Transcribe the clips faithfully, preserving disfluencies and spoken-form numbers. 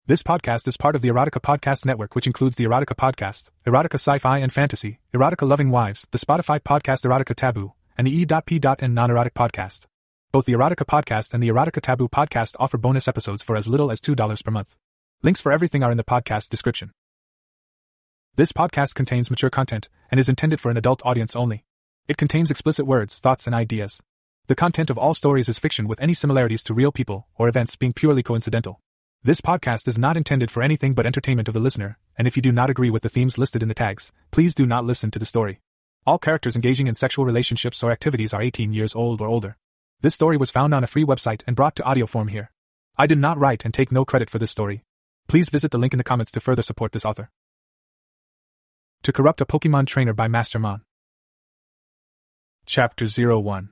This podcast is part of the Erotica Podcast Network, which includes the Erotica Podcast, Erotica Sci-Fi and Fantasy, Erotica Loving Wives, the Spotify podcast Erotica Taboo, and the E.P.N Non-Erotic Podcast. Both the Erotica Podcast and the Erotica Taboo Podcast offer bonus episodes for as little as two dollars per month. Links for everything are in the podcast description. This podcast contains mature content and is intended for an adult audience only. It contains explicit words, thoughts, and ideas. The content of all stories is fiction, with any similarities to real people or events being purely coincidental. This podcast is not intended for anything but entertainment of the listener, and if you do not agree with the themes listed in the tags, please do not listen to the story. All characters engaging in sexual relationships or activities are eighteen years old or older. This story was found on a free website and brought to audio form here. I did not write and take no credit for this story. Please visit the link in the comments to further support this author. To Corrupt a Pokemon Trainer by Master Mon. Chapter zero one.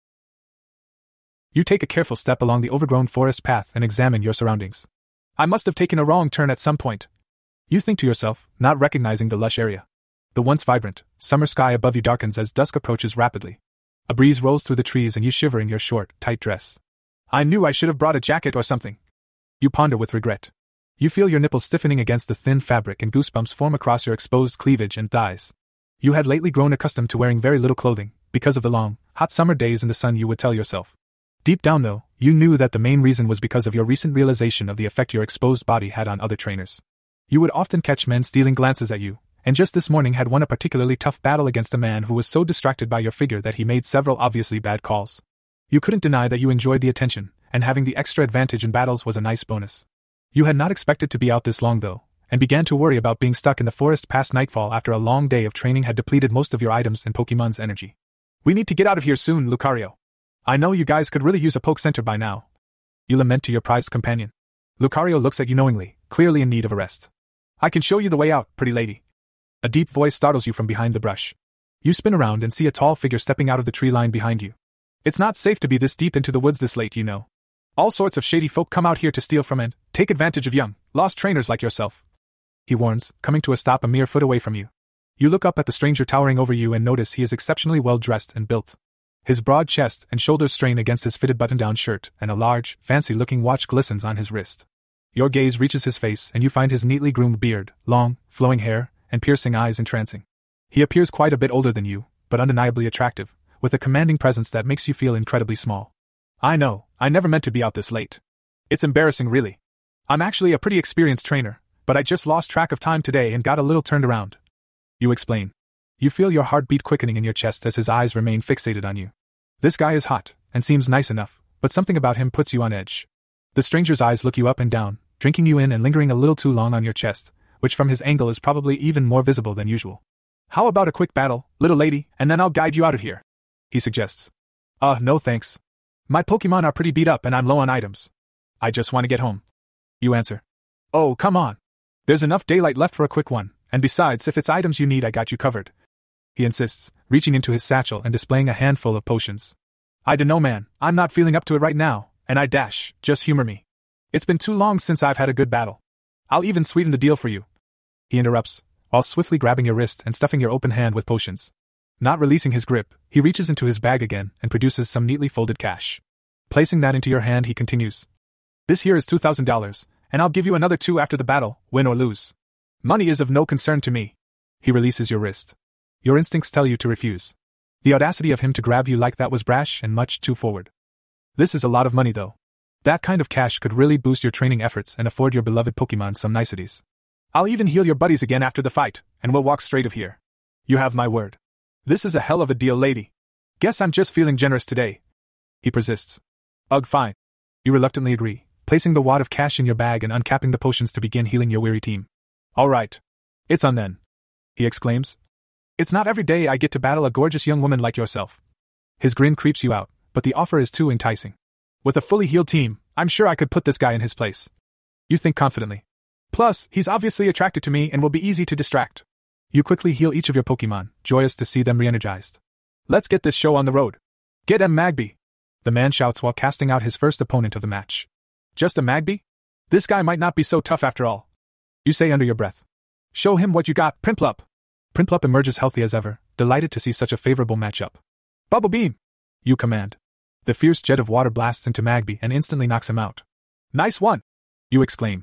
You take a careful step along the overgrown forest path and examine your surroundings. I must have taken a wrong turn at some point. You think to yourself, not recognizing the lush area. The once vibrant, summer sky above you darkens as dusk approaches rapidly. A breeze rolls through the trees and you shiver in your short, tight dress. I knew I should have brought a jacket or something. You ponder with regret. You feel your nipples stiffening against the thin fabric and goosebumps form across your exposed cleavage and thighs. You had lately grown accustomed to wearing very little clothing, because of the long, hot summer days in the sun, you would tell yourself. Deep down though, you knew that the main reason was because of your recent realization of the effect your exposed body had on other trainers. You would often catch men stealing glances at you, and just this morning had won a particularly tough battle against a man who was so distracted by your figure that he made several obviously bad calls. You couldn't deny that you enjoyed the attention, and having the extra advantage in battles was a nice bonus. You had not expected to be out this long though, and began to worry about being stuck in the forest past nightfall after a long day of training had depleted most of your items and Pokemon's energy. We need to get out of here soon, Lucario. I know you guys could really use a poke center by now. You lament to your prized companion. Lucario looks at you knowingly, clearly in need of a rest. I can show you the way out, pretty lady. A deep voice startles you from behind the brush. You spin around and see a tall figure stepping out of the tree line behind you. It's not safe to be this deep into the woods this late, you know. All sorts of shady folk come out here to steal from and take advantage of young, lost trainers like yourself. He warns, coming to a stop a mere foot away from you. You look up at the stranger towering over you and notice he is exceptionally well dressed and built. His broad chest and shoulders strain against his fitted button-down shirt, and a large, fancy-looking watch glistens on his wrist. Your gaze reaches his face and you find his neatly groomed beard, long, flowing hair, and piercing eyes entrancing. He appears quite a bit older than you, but undeniably attractive, with a commanding presence that makes you feel incredibly small. I know, I never meant to be out this late. It's embarrassing, really. I'm actually a pretty experienced trainer, but I just lost track of time today and got a little turned around. You explain. You feel your heartbeat quickening in your chest as his eyes remain fixated on you. This guy is hot, and seems nice enough, but something about him puts you on edge. The stranger's eyes look you up and down, drinking you in and lingering a little too long on your chest, which from his angle is probably even more visible than usual. How about a quick battle, little lady, and then I'll guide you out of here? He suggests. Uh, no thanks. My Pokemon are pretty beat up and I'm low on items. I just want to get home. You answer. Oh, come on. There's enough daylight left for a quick one, and besides, if it's items you need, I got you covered. He insists, reaching into his satchel and displaying a handful of potions. I dunno, man, I'm not feeling up to it right now, and I dash, just humor me. It's been too long since I've had a good battle. I'll even sweeten the deal for you. He interrupts, while swiftly grabbing your wrist and stuffing your open hand with potions. Not releasing his grip, he reaches into his bag again and produces some neatly folded cash. Placing that into your hand, he continues. This here is two thousand dollars, and I'll give you another two after the battle, win or lose. Money is of no concern to me. He releases your wrist. Your instincts tell you to refuse. The audacity of him to grab you like that was brash and much too forward. This is a lot of money though. That kind of cash could really boost your training efforts and afford your beloved Pokemon some niceties. I'll even heal your buddies again after the fight, and we'll walk straight of here. You have my word. This is a hell of a deal, lady. Guess I'm just feeling generous today. He persists. Ugh, fine. You reluctantly agree, placing the wad of cash in your bag and uncapping the potions to begin healing your weary team. All right. It's on then. He exclaims. It's not every day I get to battle a gorgeous young woman like yourself. His grin creeps you out, but the offer is too enticing. With a fully healed team, I'm sure I could put this guy in his place. You think confidently. Plus, he's obviously attracted to me and will be easy to distract. You quickly heal each of your Pokemon, joyous to see them re-energized. Let's get this show on the road. Get M. Magby. The man shouts while casting out his first opponent of the match. Just a Magby? This guy might not be so tough after all. You say under your breath. Show him what you got, Prinplup. Prinplup emerges healthy as ever, delighted to see such a favorable matchup. Bubble Beam! You command. The fierce jet of water blasts into Magby and instantly knocks him out. Nice one! You exclaim.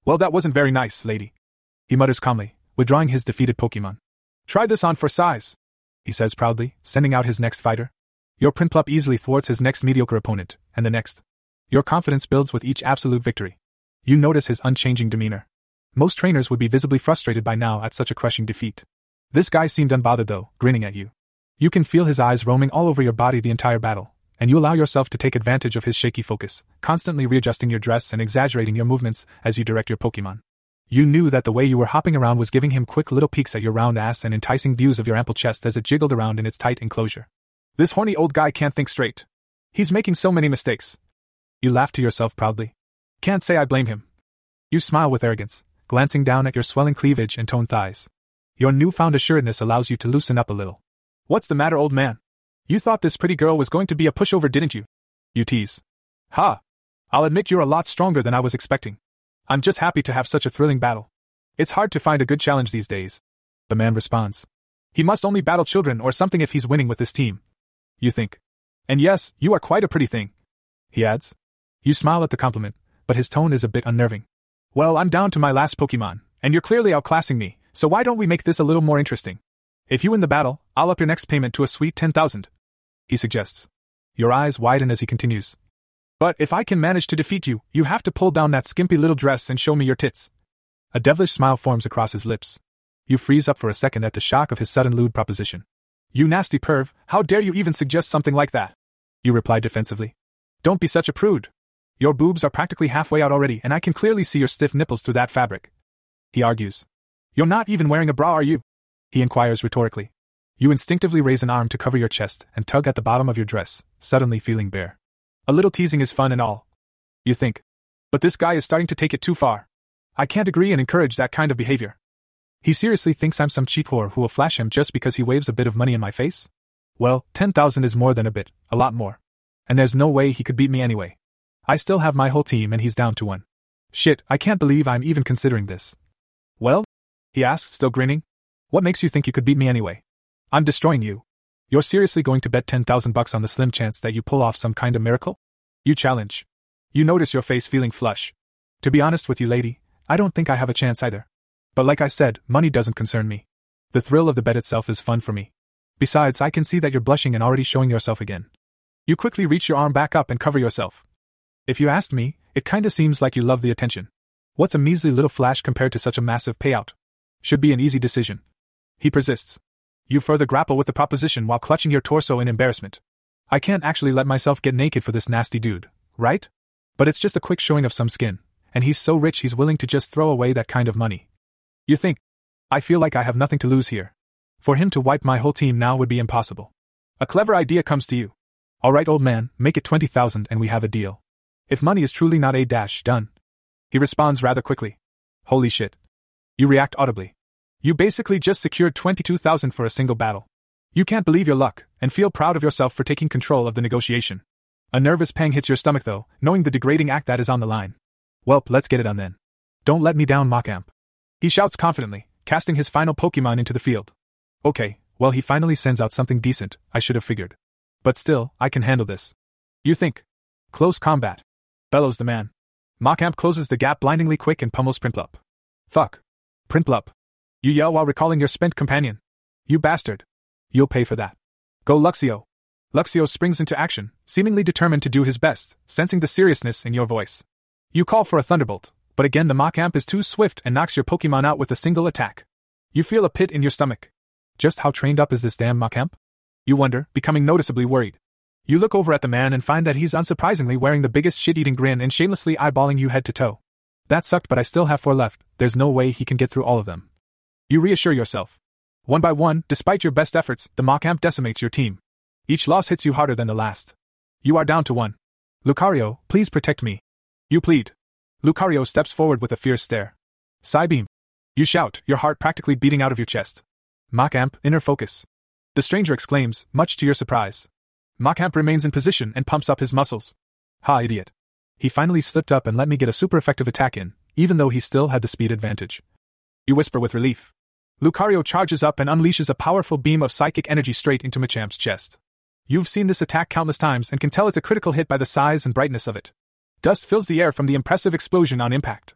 Well, that wasn't very nice, lady. He mutters calmly, withdrawing his defeated Pokemon. Try this on for size, he says proudly, sending out his next fighter. Your Prinplup easily thwarts his next mediocre opponent, and the next. Your confidence builds with each absolute victory. You notice his unchanging demeanor. Most trainers would be visibly frustrated by now at such a crushing defeat. This guy seemed unbothered though, grinning at you. You can feel his eyes roaming all over your body the entire battle, and you allow yourself to take advantage of his shaky focus, constantly readjusting your dress and exaggerating your movements as you direct your Pokemon. You knew that the way you were hopping around was giving him quick little peeks at your round ass and enticing views of your ample chest as it jiggled around in its tight enclosure. This horny old guy can't think straight. He's making so many mistakes. You laugh to yourself proudly. Can't say I blame him. You smile with arrogance, glancing down at your swelling cleavage and toned thighs. Your newfound assuredness allows you to loosen up a little. What's the matter, old man? You thought this pretty girl was going to be a pushover, didn't you? You tease. Ha! I'll admit you're a lot stronger than I was expecting. I'm just happy to have such a thrilling battle. It's hard to find a good challenge these days. The man responds. He must only battle children or something if he's winning with this team. You think. And yes, you are quite a pretty thing. He adds. You smile at the compliment, but his tone is a bit unnerving. Well, I'm down to my last Pokemon, and you're clearly outclassing me, so why don't we make this a little more interesting? If you win the battle, I'll up your next payment to a sweet ten thousand. He suggests. Your eyes widen as he continues. But if I can manage to defeat you, you have to pull down that skimpy little dress and show me your tits. A devilish smile forms across his lips. You freeze up for a second at the shock of his sudden lewd proposition. You nasty perv, how dare you even suggest something like that? You reply defensively. Don't be such a prude. Your boobs are practically halfway out already, and I can clearly see your stiff nipples through that fabric. He argues. You're not even wearing a bra, are you? He inquires rhetorically. You instinctively raise an arm to cover your chest and tug at the bottom of your dress, suddenly feeling bare. A little teasing is fun and all. You think. But this guy is starting to take it too far. I can't agree and encourage that kind of behavior. He seriously thinks I'm some cheap whore who will flash him just because he waves a bit of money in my face? Well, ten thousand is more than a bit, a lot more. And there's no way he could beat me anyway. I still have my whole team and he's down to one. Shit, I can't believe I'm even considering this. Well? He asks, still grinning. What makes you think you could beat me anyway? I'm destroying you. You're seriously going to bet ten thousand bucks on the slim chance that you pull off some kind of miracle? You challenge. You notice your face feeling flush. To be honest with you, lady, I don't think I have a chance either. But like I said, money doesn't concern me. The thrill of the bet itself is fun for me. Besides, I can see that you're blushing and already showing yourself again. You quickly reach your arm back up and cover yourself. If you asked me, it kinda seems like you love the attention. What's a measly little flash compared to such a massive payout? Should be an easy decision. He persists. You further grapple with the proposition while clutching your torso in embarrassment. I can't actually let myself get naked for this nasty dude, right? But it's just a quick showing of some skin, and he's so rich he's willing to just throw away that kind of money. You think. I feel like I have nothing to lose here. For him to wipe my whole team now would be impossible. A clever idea comes to you. Alright, old man, make it twenty thousand and we have a deal. If money is truly not a dash, done. He responds rather quickly. Holy shit. You react audibly. You basically just secured twenty-two thousand for a single battle. You can't believe your luck, and feel proud of yourself for taking control of the negotiation. A nervous pang hits your stomach though, knowing the degrading act that is on the line. Welp, let's get it on then. Don't let me down, Machamp. He shouts confidently, casting his final Pokemon into the field. Okay, well he finally sends out something decent, I should have figured. But still, I can handle this. You think. Close combat. Bellows the man. Machamp closes the gap blindingly quick and pummels Prinplup. Fuck. Prinplup. You yell while recalling your spent companion. You bastard. You'll pay for that. Go Luxio. Luxio springs into action, seemingly determined to do his best, sensing the seriousness in your voice. You call for a thunderbolt, but again the Machamp is too swift and knocks your Pokemon out with a single attack. You feel a pit in your stomach. Just how trained up is this damn Machamp? You wonder, becoming noticeably worried. You look over at the man and find that he's unsurprisingly wearing the biggest shit-eating grin and shamelessly eyeballing you head to toe. That sucked, but I still have four left, there's no way he can get through all of them. You reassure yourself. One by one, despite your best efforts, the Machamp decimates your team. Each loss hits you harder than the last. You are down to one. Lucario, please protect me. You plead. Lucario steps forward with a fierce stare. Psybeam. You shout, your heart practically beating out of your chest. Machamp, inner focus. The stranger exclaims, much to your surprise. Machamp remains in position and pumps up his muscles. Ha, idiot. He finally slipped up and let me get a super effective attack in, even though he still had the speed advantage. You whisper with relief. Lucario charges up and unleashes a powerful beam of psychic energy straight into Machamp's chest. You've seen this attack countless times and can tell it's a critical hit by the size and brightness of it. Dust fills the air from the impressive explosion on impact.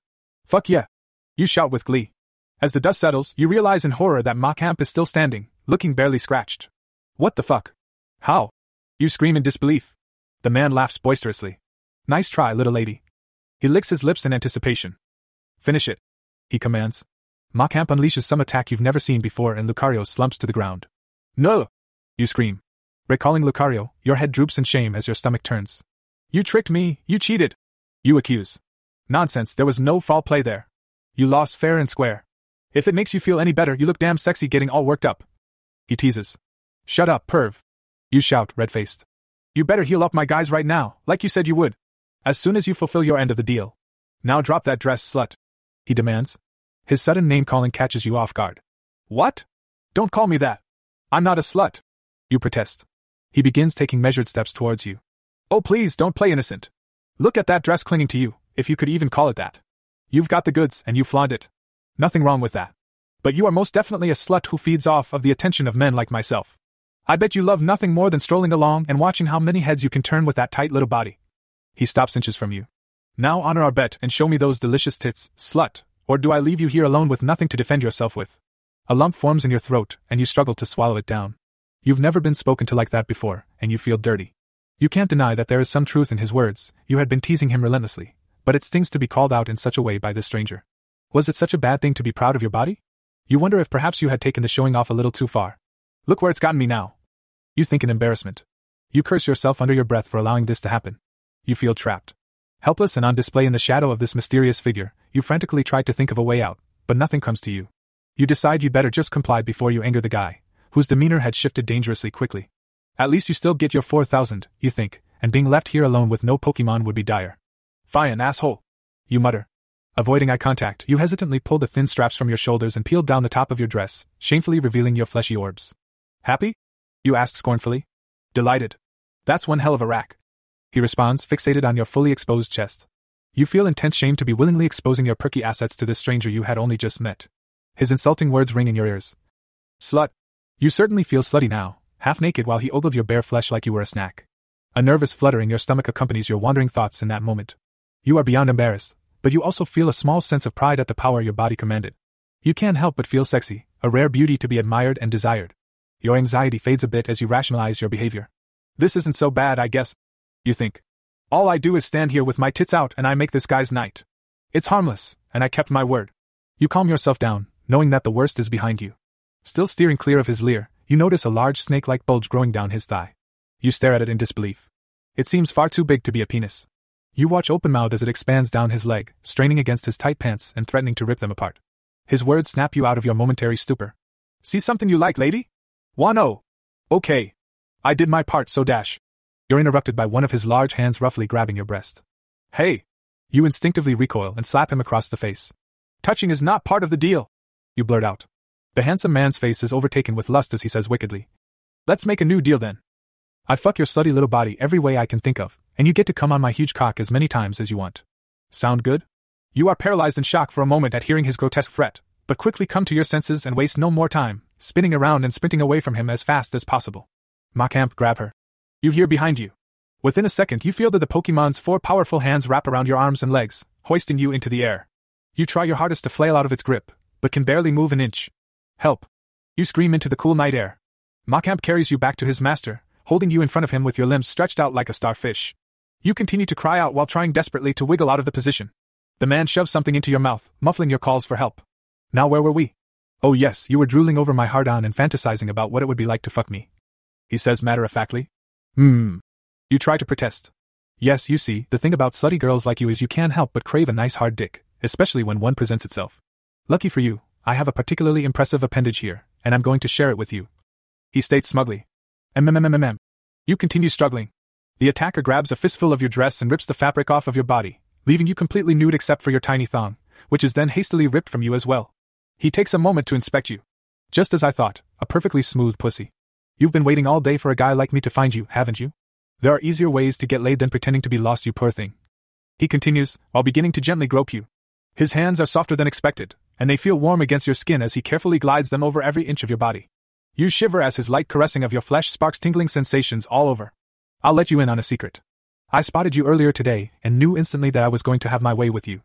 Fuck yeah! You shout with glee. As the dust settles, you realize in horror that Ma Camp is still standing, looking barely scratched. What the fuck? How? You scream in disbelief. The man laughs boisterously. Nice try, little lady. He licks his lips in anticipation. Finish it, he commands. Ma Camp unleashes some attack you've never seen before and Lucario slumps to the ground. No! You scream. Recalling Lucario, your head droops in shame as your stomach turns. You tricked me, you cheated. You accuse. Nonsense, there was no foul play there. You lost fair and square. If it makes you feel any better, you look damn sexy getting all worked up. He teases. Shut up, perv. You shout, red-faced. You better heal up my guys right now, like you said you would. As soon as you fulfill your end of the deal. Now drop that dress, slut. He demands. His sudden name-calling catches you off guard. What? Don't call me that. I'm not a slut. You protest. He begins taking measured steps towards you. Oh please, don't play innocent. Look at that dress clinging to you, if you could even call it that. You've got the goods, and you flaunt it. Nothing wrong with that. But you are most definitely a slut who feeds off of the attention of men like myself. I bet you love nothing more than strolling along and watching how many heads you can turn with that tight little body. He stops inches from you. Now honor our bet and show me those delicious tits, slut, or do I leave you here alone with nothing to defend yourself with? A lump forms in your throat, and you struggle to swallow it down. You've never been spoken to like that before, and you feel dirty. You can't deny that there is some truth in his words. You had been teasing him relentlessly, but it stings to be called out in such a way by this stranger. Was it such a bad thing to be proud of your body? You wonder if perhaps you had taken the showing off a little too far. Look where it's gotten me now. You think in embarrassment. You curse yourself under your breath for allowing this to happen. You feel trapped. Helpless and on display in the shadow of this mysterious figure, you frantically try to think of a way out, but nothing comes to you. You decide you'd better just comply before you anger the guy, whose demeanor had shifted dangerously quickly. At least you still get your four thousand, you think, and being left here alone with no Pokemon would be dire. Fine, asshole. You mutter. Avoiding eye contact, you hesitantly pull the thin straps from your shoulders and peel down the top of your dress, shamefully revealing your fleshy orbs. Happy? You ask scornfully. Delighted. That's one hell of a rack. He responds, fixated on your fully exposed chest. You feel intense shame to be willingly exposing your perky assets to this stranger you had only just met. His insulting words ring in your ears. Slut. You certainly feel slutty now, half naked while he ogled your bare flesh like you were a snack. A nervous flutter in your stomach accompanies your wandering thoughts in that moment. You are beyond embarrassed, but you also feel a small sense of pride at the power your body commanded. You can't help but feel sexy, a rare beauty to be admired and desired. Your anxiety fades a bit as you rationalize your behavior. This isn't so bad, I guess. You think. All I do is stand here with my tits out and I make this guy's night. It's harmless, and I kept my word. You calm yourself down, knowing that the worst is behind you. Still steering clear of his leer, you notice a large snake-like bulge growing down his thigh. You stare at it in disbelief. It seems far too big to be a penis. You watch open-mouthed as it expands down his leg, straining against his tight pants and threatening to rip them apart. His words snap you out of your momentary stupor. See something you like, lady? Wano. Okay. I did my part, so dash. You're interrupted by one of his large hands roughly grabbing your breast. Hey! You instinctively recoil and slap him across the face. Touching is not part of the deal. You blurt out. The handsome man's face is overtaken with lust as he says wickedly. Let's make a new deal then. I fuck your slutty little body every way I can think of, and you get to come on my huge cock as many times as you want. Sound good? You are paralyzed in shock for a moment at hearing his grotesque threat, but quickly come to your senses and waste no more time, spinning around and sprinting away from him as fast as possible. Macamp, grab her. You hear behind you. Within a second you feel that the Pokemon's four powerful hands wrap around your arms and legs, hoisting you into the air. You try your hardest to flail out of its grip, but can barely move an inch. Help! You scream into the cool night air. Macamp carries you back to his master, holding you in front of him with your limbs stretched out like a starfish. You continue to cry out while trying desperately to wiggle out of the position. The man shoves something into your mouth, muffling your calls for help. Now where were we? Oh yes, you were drooling over my hard-on and fantasizing about what it would be like to fuck me. He says matter-of-factly. Hmm. You try to protest. Yes, you see, the thing about slutty girls like you is you can't help but crave a nice hard dick, especially when one presents itself. Lucky for you, I have a particularly impressive appendage here, and I'm going to share it with you. He states smugly. MMMMM. You continue struggling. The attacker grabs a fistful of your dress and rips the fabric off of your body, leaving you completely nude except for your tiny thong, which is then hastily ripped from you as well. He takes a moment to inspect you. Just as I thought, a perfectly smooth pussy. You've been waiting all day for a guy like me to find you, haven't you? There are easier ways to get laid than pretending to be lost, you poor thing. He continues, while beginning to gently grope you. His hands are softer than expected, and they feel warm against your skin as he carefully glides them over every inch of your body. You shiver as his light caressing of your flesh sparks tingling sensations all over. I'll let you in on a secret. I spotted you earlier today and knew instantly that I was going to have my way with you.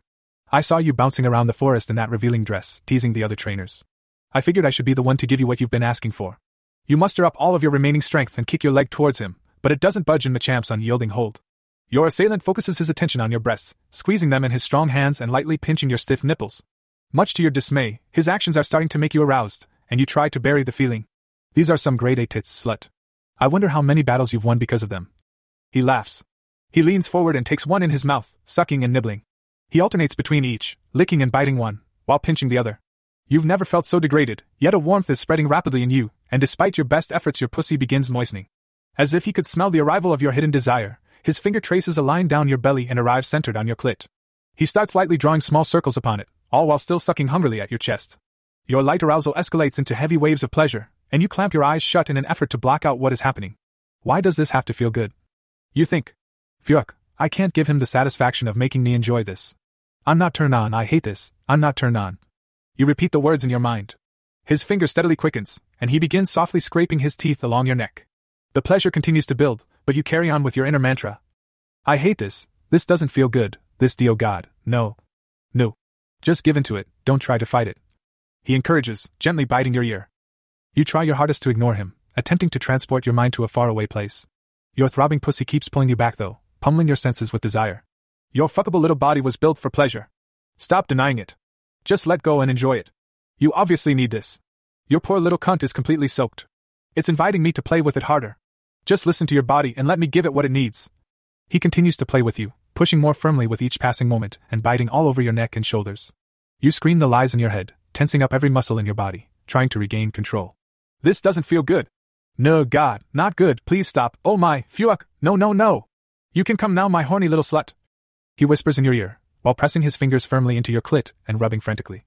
I saw you bouncing around the forest in that revealing dress, teasing the other trainers. I figured I should be the one to give you what you've been asking for. You muster up all of your remaining strength and kick your leg towards him, but it doesn't budge in Machamp's unyielding hold. Your assailant focuses his attention on your breasts, squeezing them in his strong hands and lightly pinching your stiff nipples. Much to your dismay, his actions are starting to make you aroused, and you try to bury the feeling. These are some grade A tits, slut. I wonder how many battles you've won because of them. He laughs. He leans forward and takes one in his mouth, sucking and nibbling. He alternates between each, licking and biting one, while pinching the other. You've never felt so degraded, yet a warmth is spreading rapidly in you, and despite your best efforts your pussy begins moistening. As if he could smell the arrival of your hidden desire, his finger traces a line down your belly and arrives centered on your clit. He starts lightly drawing small circles upon it, all while still sucking hungrily at your chest. Your light arousal escalates into heavy waves of pleasure, and you clamp your eyes shut in an effort to block out what is happening. Why does this have to feel good? You think. Fuck, I can't give him the satisfaction of making me enjoy this. I'm not turned on, I hate this, I'm not turned on. You repeat the words in your mind. His finger steadily quickens, and he begins softly scraping his teeth along your neck. The pleasure continues to build, but you carry on with your inner mantra. I hate this, this doesn't feel good, this dio God, no. No. Just give in to it, don't try to fight it. He encourages, gently biting your ear. You try your hardest to ignore him, attempting to transport your mind to a faraway place. Your throbbing pussy keeps pulling you back though, pummeling your senses with desire. Your fuckable little body was built for pleasure. Stop denying it. Just let go and enjoy it. You obviously need this. Your poor little cunt is completely soaked. It's inviting me to play with it harder. Just listen to your body and let me give it what it needs. He continues to play with you, pushing more firmly with each passing moment and biting all over your neck and shoulders. You scream the lies in your head, tensing up every muscle in your body, trying to regain control. This doesn't feel good. No, God, not good, please stop, oh my, fuck, no no no. You can come now, my horny little slut. He whispers in your ear, while pressing his fingers firmly into your clit and rubbing frantically.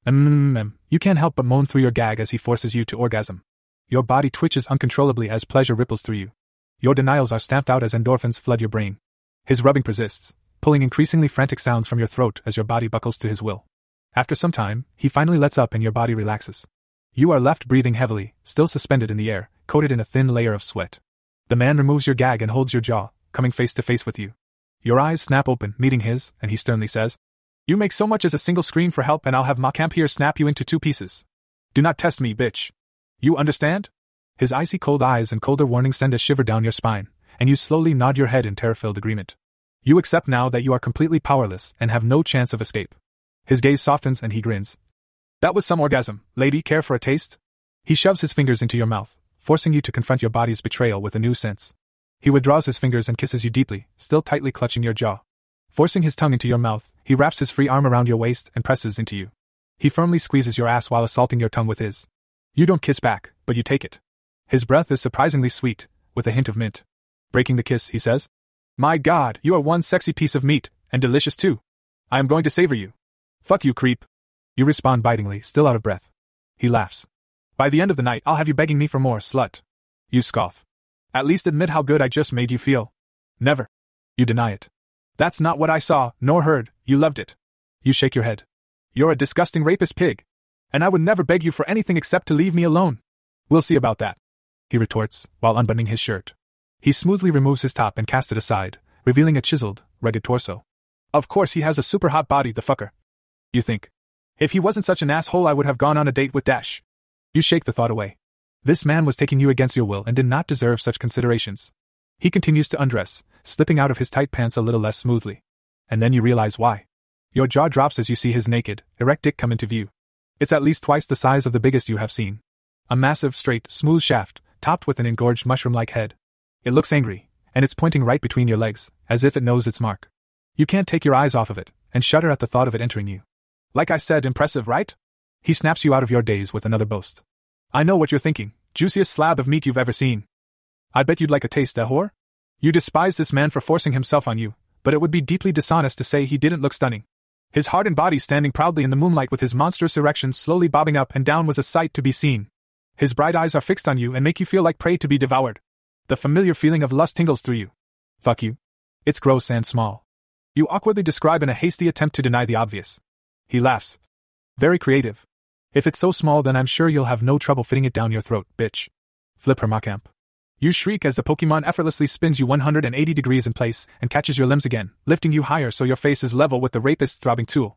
Mmm, you can't help but moan through your gag as he forces you to orgasm. Your body twitches uncontrollably as pleasure ripples through you. Your denials are stamped out as endorphins flood your brain. His rubbing persists, pulling increasingly frantic sounds from your throat as your body buckles to his will. After some time, he finally lets up and your body relaxes. You are left breathing heavily, still suspended in the air, coated in a thin layer of sweat. The man removes your gag and holds your jaw, coming face to face with you. Your eyes snap open, meeting his, and he sternly says, "You make so much as a single scream for help and I'll have Machamp here snap you into two pieces. Do not test me, bitch. You understand?" His icy cold eyes and colder warning send a shiver down your spine, and you slowly nod your head in terror-filled agreement. You accept now that you are completely powerless and have no chance of escape. His gaze softens and he grins. "That was some orgasm, lady, care for a taste?" He shoves his fingers into your mouth, forcing you to confront your body's betrayal with a new sense. He withdraws his fingers and kisses you deeply, still tightly clutching your jaw. Forcing his tongue into your mouth, he wraps his free arm around your waist and presses into you. He firmly squeezes your ass while assaulting your tongue with his. You don't kiss back, but you take it. His breath is surprisingly sweet, with a hint of mint. Breaking the kiss, he says, "My God, you are one sexy piece of meat, and delicious too. I am going to savor you. Fuck you, creep." You respond bitingly, still out of breath. He laughs. "By the end of the night, I'll have you begging me for more, slut." You scoff. "At least admit how good I just made you feel." "Never." You deny it. "That's not what I saw, nor heard, you loved it." You shake your head. "You're a disgusting rapist pig. And I would never beg you for anything except to leave me alone." "We'll see about that," he retorts, while unbuttoning his shirt. He smoothly removes his top and casts it aside, revealing a chiseled, rugged torso. "Of course he has a super hot body, the fucker." You think. "If he wasn't such an asshole I would have gone on a date with Dash." You shake the thought away. This man was taking you against your will and did not deserve such considerations. He continues to undress, slipping out of his tight pants a little less smoothly. And then you realize why. Your jaw drops as you see his naked, erect dick come into view. It's at least twice the size of the biggest you have seen. A massive, straight, smooth shaft, topped with an engorged mushroom-like head. It looks angry, and it's pointing right between your legs, as if it knows its mark. You can't take your eyes off of it, and shudder at the thought of it entering you. Like I said, impressive, right? He snaps you out of your daze with another boast. "I know what you're thinking, juiciest slab of meat you've ever seen. I bet you'd like a taste, eh, whore?" You despise this man for forcing himself on you, but it would be deeply dishonest to say he didn't look stunning. His hardened body standing proudly in the moonlight with his monstrous erection slowly bobbing up and down was a sight to be seen. His bright eyes are fixed on you and make you feel like prey to be devoured. The familiar feeling of lust tingles through you. Fuck you. It's gross and small. You awkwardly describe in a hasty attempt to deny the obvious. He laughs. "Very creative. If it's so small then I'm sure you'll have no trouble fitting it down your throat, bitch." Flip her Machamp. You shriek as the Pokemon effortlessly spins you one hundred eighty degrees in place and catches your limbs again, lifting you higher so your face is level with the rapist's throbbing tool.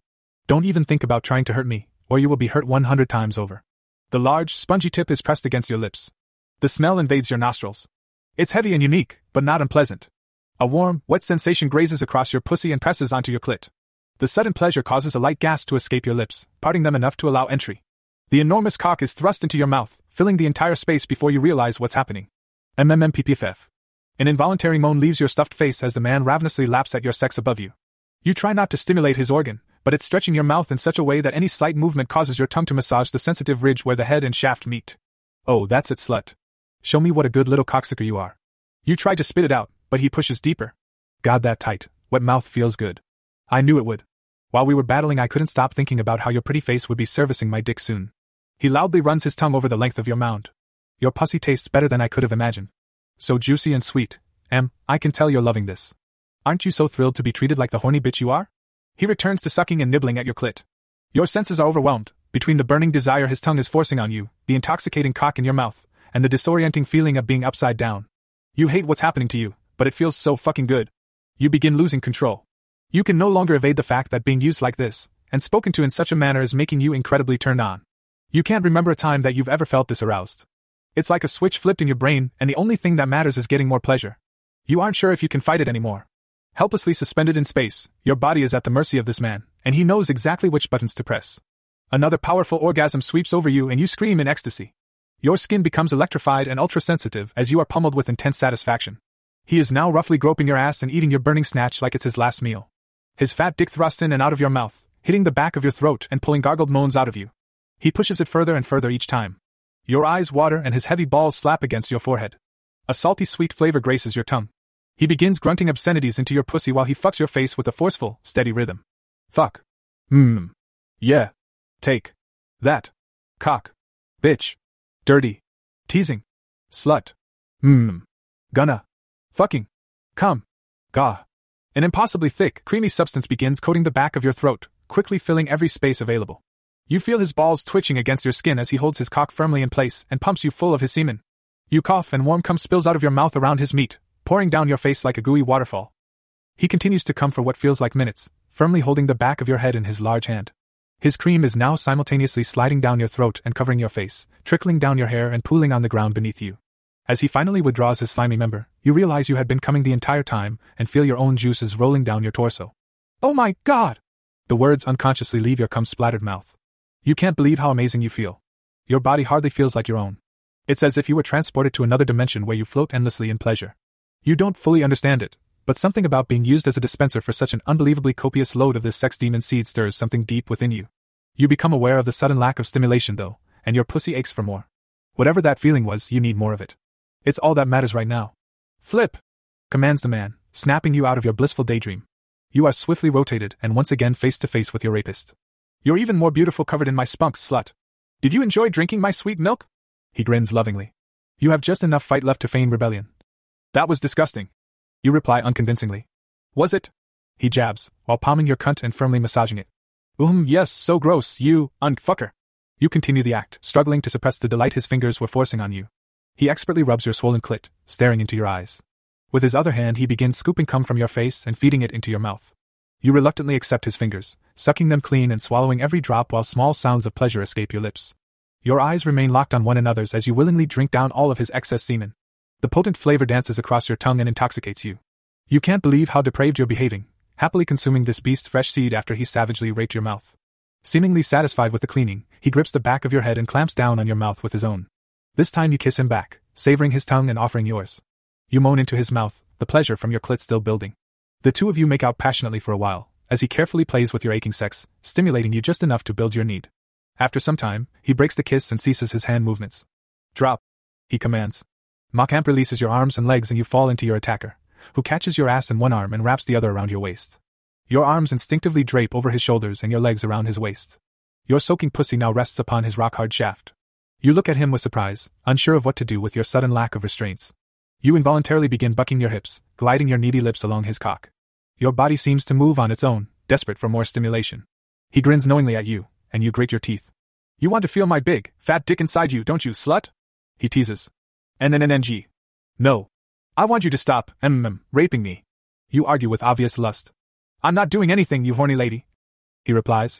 Don't even think about trying to hurt me, or you will be hurt one hundred times over. The large, spongy tip is pressed against your lips. The smell invades your nostrils. It's heavy and unique, but not unpleasant. A warm, wet sensation grazes across your pussy and presses onto your clit. The sudden pleasure causes a light gasp to escape your lips, parting them enough to allow entry. The enormous cock is thrust into your mouth, filling the entire space before you realize what's happening. MMMPPFF. An involuntary moan leaves your stuffed face as the man ravenously laps at your sex above you. You try not to stimulate his organ, but it's stretching your mouth in such a way that any slight movement causes your tongue to massage the sensitive ridge where the head and shaft meet. Oh, that's it, slut. Show me what a good little cocksucker you are. You try to spit it out, but he pushes deeper. God, that tight, wet mouth feels good. I knew it would. While we were battling, I couldn't stop thinking about how your pretty face would be servicing my dick soon. He loudly runs his tongue over the length of your mound. Your pussy tastes better than I could have imagined. So juicy and sweet. Em, I can tell you're loving this. Aren't you so thrilled to be treated like the horny bitch you are? He returns to sucking and nibbling at your clit. Your senses are overwhelmed, between the burning desire his tongue is forcing on you, the intoxicating cock in your mouth, and the disorienting feeling of being upside down. You hate what's happening to you, but it feels so fucking good. You begin losing control. You can no longer evade the fact that being used like this, and spoken to in such a manner is making you incredibly turned on. You can't remember a time that you've ever felt this aroused. It's like a switch flipped in your brain, and the only thing that matters is getting more pleasure. You aren't sure if you can fight it anymore. Helplessly suspended in space, your body is at the mercy of this man, and he knows exactly which buttons to press. Another powerful orgasm sweeps over you and you scream in ecstasy. Your skin becomes electrified and ultra-sensitive as you are pummeled with intense satisfaction. He is now roughly groping your ass and eating your burning snatch like it's his last meal. His fat dick thrusts in and out of your mouth, hitting the back of your throat and pulling gargled moans out of you. He pushes it further and further each time. Your eyes water and his heavy balls slap against your forehead. A salty sweet flavor graces your tongue. He begins grunting obscenities into your pussy while he fucks your face with a forceful, steady rhythm. Fuck. Mmm. Yeah. Take. That. Cock. Bitch. Dirty. Teasing. Slut. Mmm. Gonna. Fucking. Come. Gah. An impossibly thick, creamy substance begins coating the back of your throat, quickly filling every space available. You feel his balls twitching against your skin as he holds his cock firmly in place and pumps you full of his semen. You cough and warm cum spills out of your mouth around his meat, pouring down your face like a gooey waterfall. He continues to come for what feels like minutes, firmly holding the back of your head in his large hand. His cream is now simultaneously sliding down your throat and covering your face, trickling down your hair and pooling on the ground beneath you. As he finally withdraws his slimy member, you realize you had been coming the entire time and feel your own juices rolling down your torso. Oh my God! The words unconsciously leave your cum-splattered mouth. You can't believe how amazing you feel. Your body hardly feels like your own. It's as if you were transported to another dimension where you float endlessly in pleasure. You don't fully understand it, but something about being used as a dispenser for such an unbelievably copious load of this sex demon seed stirs something deep within you. You become aware of the sudden lack of stimulation though, and your pussy aches for more. Whatever that feeling was, you need more of it. It's all that matters right now. Flip! Commands the man, snapping you out of your blissful daydream. You are swiftly rotated and once again face to face with your rapist. You're even more beautiful covered in my spunk, slut. Did you enjoy drinking my sweet milk? He grins lovingly. You have just enough fight left to feign rebellion. That was disgusting. You reply unconvincingly. Was it? He jabs, while palming your cunt and firmly massaging it. Um, yes, so gross, you, unfucker. You continue the act, struggling to suppress the delight his fingers were forcing on you. He expertly rubs your swollen clit, staring into your eyes. With his other hand he begins scooping cum from your face and feeding it into your mouth. You reluctantly accept his fingers, sucking them clean and swallowing every drop while small sounds of pleasure escape your lips. Your eyes remain locked on one another's as you willingly drink down all of his excess semen. The potent flavor dances across your tongue and intoxicates you. You can't believe how depraved you're behaving, happily consuming this beast's fresh seed after he savagely raped your mouth. Seemingly satisfied with the cleaning, he grips the back of your head and clamps down on your mouth with his own. This time you kiss him back, savoring his tongue and offering yours. You moan into his mouth, the pleasure from your clit still building. The two of you make out passionately for a while, as he carefully plays with your aching sex, stimulating you just enough to build your need. After some time, he breaks the kiss and ceases his hand movements. Drop, he commands. Mockamp releases your arms and legs and you fall into your attacker, who catches your ass in one arm and wraps the other around your waist. Your arms instinctively drape over his shoulders and your legs around his waist. Your soaking pussy now rests upon his rock-hard shaft. You look at him with surprise, unsure of what to do with your sudden lack of restraints. You involuntarily begin bucking your hips, gliding your needy lips along his cock. Your body seems to move on its own, desperate for more stimulation. He grins knowingly at you, and you grate your teeth. You want to feel my big, fat dick inside you, don't you, slut? He teases. N N N N G. No. I want you to stop, mm, raping me. You argue with obvious lust. I'm not doing anything, you horny lady. He replies.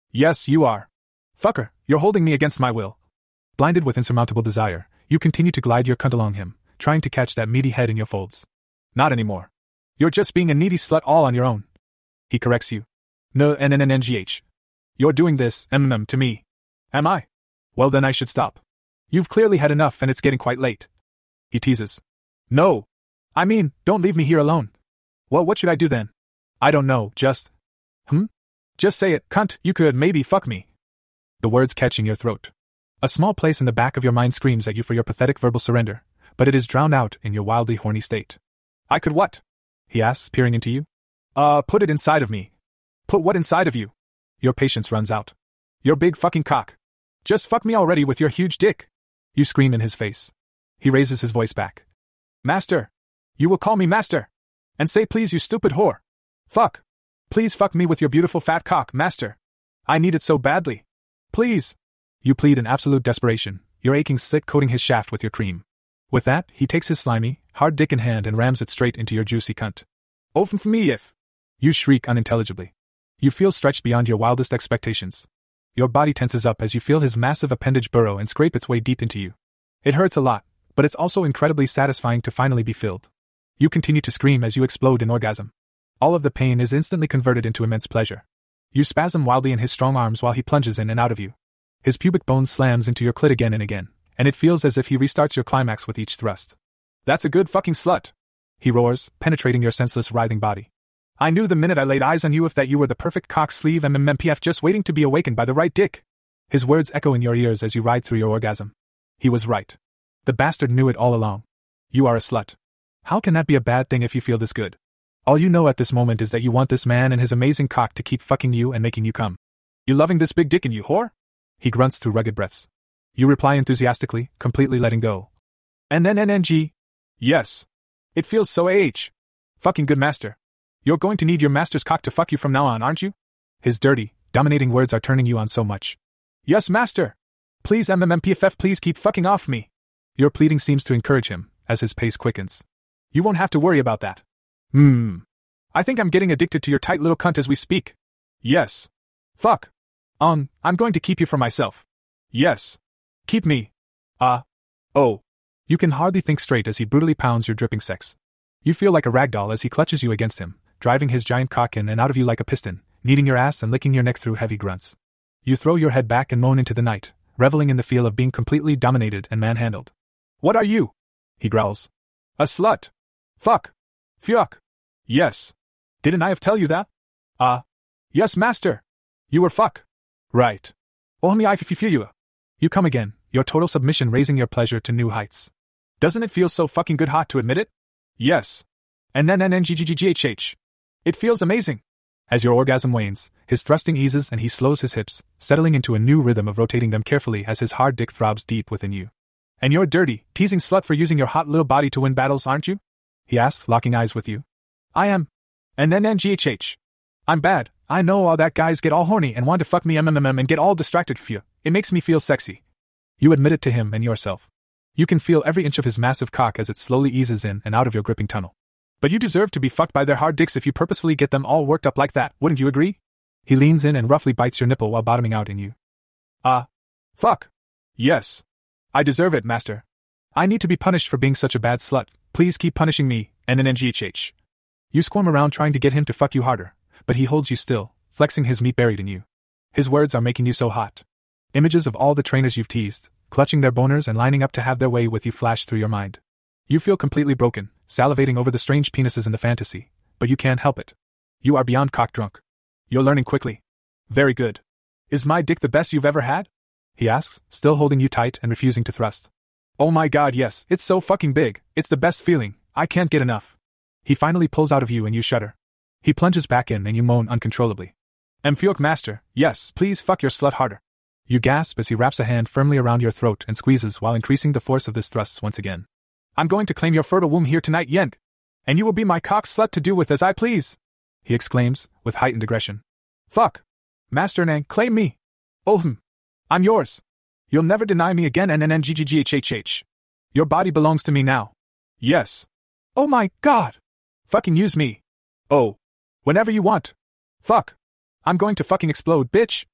Yes, you are. Fucker, you're holding me against my will. Blinded with insurmountable desire, you continue to glide your cunt along him, trying to catch that meaty head in your folds. Not anymore. You're just being a needy slut all on your own. He corrects you. No, N N N N G H. You're doing this, mm, to me. Am I? Well then I should stop. You've clearly had enough and it's getting quite late. He teases. No. I mean, don't leave me here alone. Well, what should I do then? I don't know, just... Hmm? Just say it, cunt, you could maybe fuck me. The words catching your throat. A small place in the back of your mind screams at you for your pathetic verbal surrender, but it is drowned out in your wildly horny state. I could what? He asks, peering into you. Uh, put it inside of me. Put what inside of you? Your patience runs out. Your big fucking cock. Just fuck me already with your huge dick. You scream in his face. He raises his voice back. Master. You will call me master. And say please, you stupid whore. Fuck. Please fuck me with your beautiful fat cock, master. I need it so badly. Please. You plead in absolute desperation, your aching slit coating his shaft with your cream. With that, he takes his slimy, hard dick in hand and rams it straight into your juicy cunt. Open for me if... You shriek unintelligibly. You feel stretched beyond your wildest expectations. Your body tenses up as you feel his massive appendage burrow and scrape its way deep into you. It hurts a lot, but it's also incredibly satisfying to finally be filled. You continue to scream as you explode in orgasm. All of the pain is instantly converted into immense pleasure. You spasm wildly in his strong arms while he plunges in and out of you. His pubic bone slams into your clit again and again, and it feels as if he restarts your climax with each thrust. That's a good fucking slut, he roars, penetrating your senseless writhing body. I knew the minute I laid eyes on you if that you were the perfect cock sleeve M M M P F just waiting to be awakened by the right dick. His words echo in your ears as you ride through your orgasm. He was right. The bastard knew it all along. You are a slut. How can that be a bad thing if you feel this good? All you know at this moment is that you want this man and his amazing cock to keep fucking you and making you come. You loving this big dick in you, whore? He grunts through rugged breaths. You reply enthusiastically, completely letting go. N N N N G. Yes. It feels so ah. Fucking good, master. You're going to need your master's cock to fuck you from now on, aren't you? His dirty, dominating words are turning you on so much. Yes, master. Please M M M P F F, please keep fucking off me. Your pleading seems to encourage him, as his pace quickens. You won't have to worry about that. Hmm. I think I'm getting addicted to your tight little cunt as we speak. Yes. Fuck. Um, I'm going to keep you for myself. Yes. Keep me. Uh. Oh. You can hardly think straight as he brutally pounds your dripping sex. You feel like a ragdoll as he clutches you against him, driving his giant cock in and out of you like a piston, kneading your ass and licking your neck through heavy grunts. You throw your head back and moan into the night, reveling in the feel of being completely dominated and manhandled. What are you? He growls. A slut. Fuck. Fuck. Yes. Didn't I have tell you that? Ah. Uh, yes, master. You were fuck. Right. Oh me I feel you. You come again, your total submission raising your pleasure to new heights. Doesn't it feel so fucking good hot to admit it? Yes. And then N N G G G G H H. It feels amazing. As your orgasm wanes, his thrusting eases and he slows his hips, settling into a new rhythm of rotating them carefully as his hard dick throbs deep within you. And you're dirty, teasing slut for using your hot little body to win battles, aren't you? He asks, locking eyes with you. I am. And then N G H H. I'm bad. I know all that guys get all horny and want to fuck me mmm and get all distracted for you. It makes me feel sexy. You admit it to him and yourself. You can feel every inch of his massive cock as it slowly eases in and out of your gripping tunnel. But you deserve to be fucked by their hard dicks if you purposefully get them all worked up like that, wouldn't you agree? He leans in and roughly bites your nipple while bottoming out in you. Ah. Uh, fuck. Yes. I deserve it, master. I need to be punished for being such a bad slut. Please keep punishing me, N N N G H H. You squirm around trying to get him to fuck you harder, but he holds you still, flexing his meat buried in you. His words are making you so hot. Images of all the trainers you've teased, clutching their boners and lining up to have their way with you flash through your mind. You feel completely broken, salivating over the strange penises in the fantasy, but you can't help it. You are beyond cock drunk. You're learning quickly. Very good. Is my dick the best you've ever had? He asks, still holding you tight and refusing to thrust. Oh my god, yes, it's so fucking big, it's the best feeling, I can't get enough. He finally pulls out of you and you shudder. He plunges back in and you moan uncontrollably. Mfuok master, yes, please fuck your slut harder. You gasp as he wraps a hand firmly around your throat and squeezes while increasing the force of his thrusts once again. I'm going to claim your fertile womb here tonight, Yenk. And you will be my cock slut to do with as I please, he exclaims, with heightened aggression. Fuck. Master Nang, claim me. Oh hm. I'm yours. You'll never deny me again, N N N G G G H H H. Your body belongs to me now. Yes. Oh my god. Fucking use me. Oh. Whenever you want. Fuck. I'm going to fucking explode, bitch.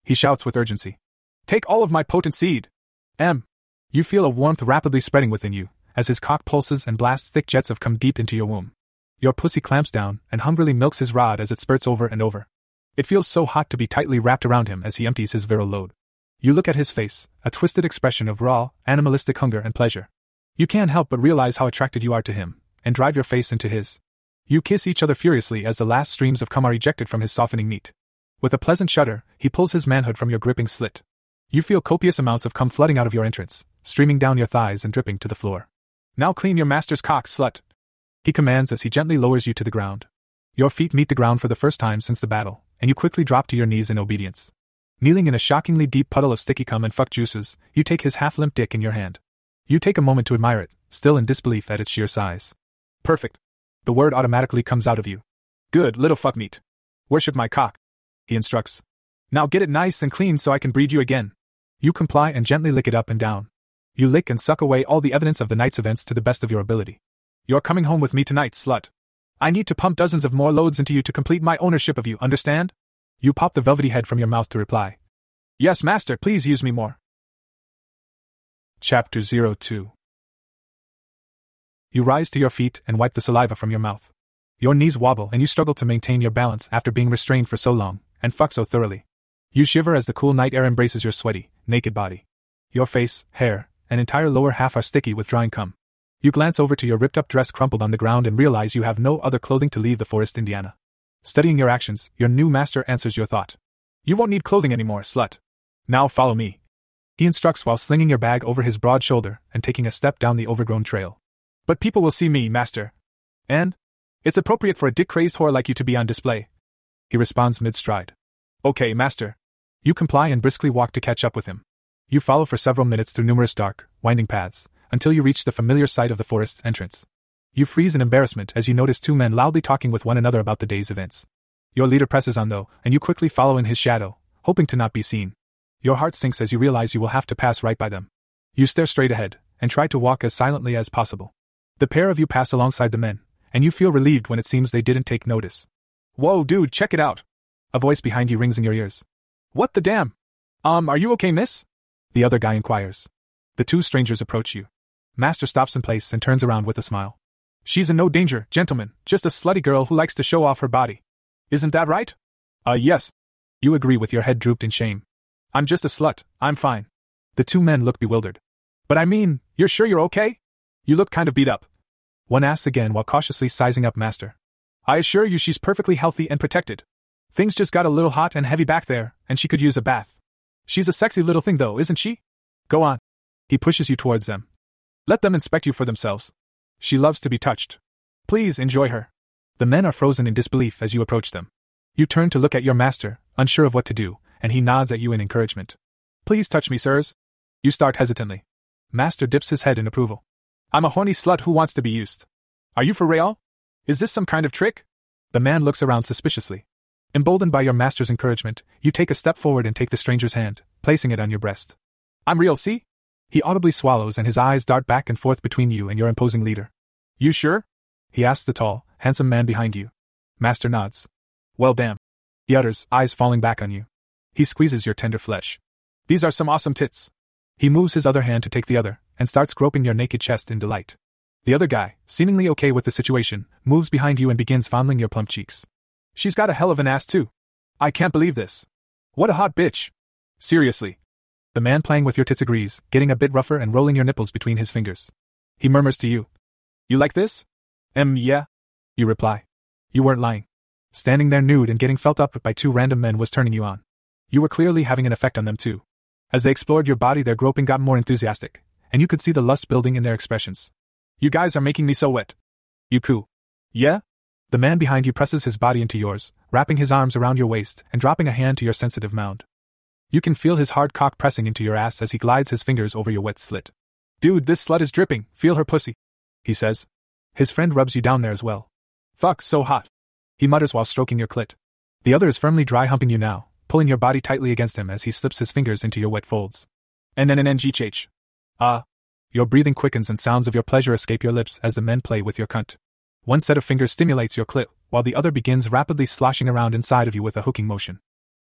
he shouts with urgency. Take all of my potent seed! M. You feel a warmth rapidly spreading within you, as his cock pulses and blasts thick jets of cum deep into your womb. Your pussy clamps down and hungrily milks his rod as it spurts over and over. It feels so hot to be tightly wrapped around him as he empties his virile load. You look at his face, a twisted expression of raw, animalistic hunger and pleasure. You can't help but realize how attracted you are to him, and drive your face into his. You kiss each other furiously as the last streams of cum are ejected from his softening meat. With a pleasant shudder, he pulls his manhood from your gripping slit. You feel copious amounts of cum flooding out of your entrance, streaming down your thighs and dripping to the floor. Now clean your master's cock, slut! He commands as he gently lowers you to the ground. Your feet meet the ground for the first time since the battle, and you quickly drop to your knees in obedience. Kneeling in a shockingly deep puddle of sticky cum and fuck juices, you take his half-limp dick in your hand. You take a moment to admire it, still in disbelief at its sheer size. Perfect. The word automatically comes out of you. Good little fuck meat. Worship my cock, he instructs. Now get it nice and clean so I can breed you again. You comply and gently lick it up and down. You lick and suck away all the evidence of the night's events to the best of your ability. You're coming home with me tonight, slut. I need to pump dozens of more loads into you to complete my ownership of you, understand? You pop the velvety head from your mouth to reply. Yes, master, please use me more. Chapter zero two. You rise to your feet and wipe the saliva from your mouth. Your knees wobble and you struggle to maintain your balance after being restrained for so long, and fuck so thoroughly. You shiver as the cool night air embraces your sweaty, naked body. Your face, hair, and entire lower half are sticky with drying cum. You glance over to your ripped-up dress crumpled on the ground and realize you have no other clothing to leave the forest, Indiana. Studying your actions, your new master answers your thought. You won't need clothing anymore, slut. Now follow me. He instructs while slinging your bag over his broad shoulder and taking a step down the overgrown trail. But people will see me, master. And? It's appropriate for a dick-crazed whore like you to be on display. He responds mid-stride. Okay, master. You comply and briskly walk to catch up with him. You follow for several minutes through numerous dark, winding paths, until you reach the familiar site of the forest's entrance. You freeze in embarrassment as you notice two men loudly talking with one another about the day's events. Your leader presses on though, and you quickly follow in his shadow, hoping to not be seen. Your heart sinks as you realize you will have to pass right by them. You stare straight ahead, and try to walk as silently as possible. The pair of you pass alongside the men, and you feel relieved when it seems they didn't take notice. Whoa, dude, check it out! A voice behind you rings in your ears. What the damn? Um, are you okay, miss? The other guy inquires. The two strangers approach you. Master stops in place and turns around with a smile. She's in no danger, gentlemen, just a slutty girl who likes to show off her body. Isn't that right? Uh, yes. You agree with your head drooped in shame. I'm just a slut, I'm fine. The two men look bewildered. But I mean, you're sure you're okay? You look kind of beat up. One asks again while cautiously sizing up Master. I assure you she's perfectly healthy and protected. Things just got a little hot and heavy back there, and she could use a bath. She's a sexy little thing though, isn't she? Go on. He pushes you towards them. Let them inspect you for themselves. She loves to be touched. Please enjoy her. The men are frozen in disbelief as you approach them. You turn to look at your master, unsure of what to do, and he nods at you in encouragement. Please touch me, sirs. You start hesitantly. Master dips his head in approval. I'm a horny slut who wants to be used. Are you for real? Is this some kind of trick? The man looks around suspiciously. Emboldened by your master's encouragement, you take a step forward and take the stranger's hand, placing it on your breast. I'm real, see? He audibly swallows and his eyes dart back and forth between you and your imposing leader. You sure? He asks the tall, handsome man behind you. Master nods. Well damn. He utters, eyes falling back on you. He squeezes your tender flesh. These are some awesome tits. He moves his other hand to take the other, and starts groping your naked chest in delight. The other guy, seemingly okay with the situation, moves behind you and begins fondling your plump cheeks. She's got a hell of an ass too. I can't believe this. What a hot bitch. Seriously. The man playing with your tits agrees, getting a bit rougher and rolling your nipples between his fingers. He murmurs to you. You like this? Um, yeah. You reply. You weren't lying. Standing there nude and getting felt up by two random men was turning you on. You were clearly having an effect on them too. As they explored your body, their groping got more enthusiastic, and you could see the lust building in their expressions. You guys are making me so wet. You coo. Yeah? The man behind you presses his body into yours, wrapping his arms around your waist and dropping a hand to your sensitive mound. You can feel his hard cock pressing into your ass as he glides his fingers over your wet slit. Dude, this slut is dripping, feel her pussy, he says. His friend rubs you down there as well. Fuck, so hot, he mutters while stroking your clit. The other is firmly dry humping you now, pulling your body tightly against him as he slips his fingers into your wet folds. N N N N G H H. Ah. Your breathing quickens and sounds of your pleasure escape your lips as the men play with your cunt. One set of fingers stimulates your clit, while the other begins rapidly sloshing around inside of you with a hooking motion.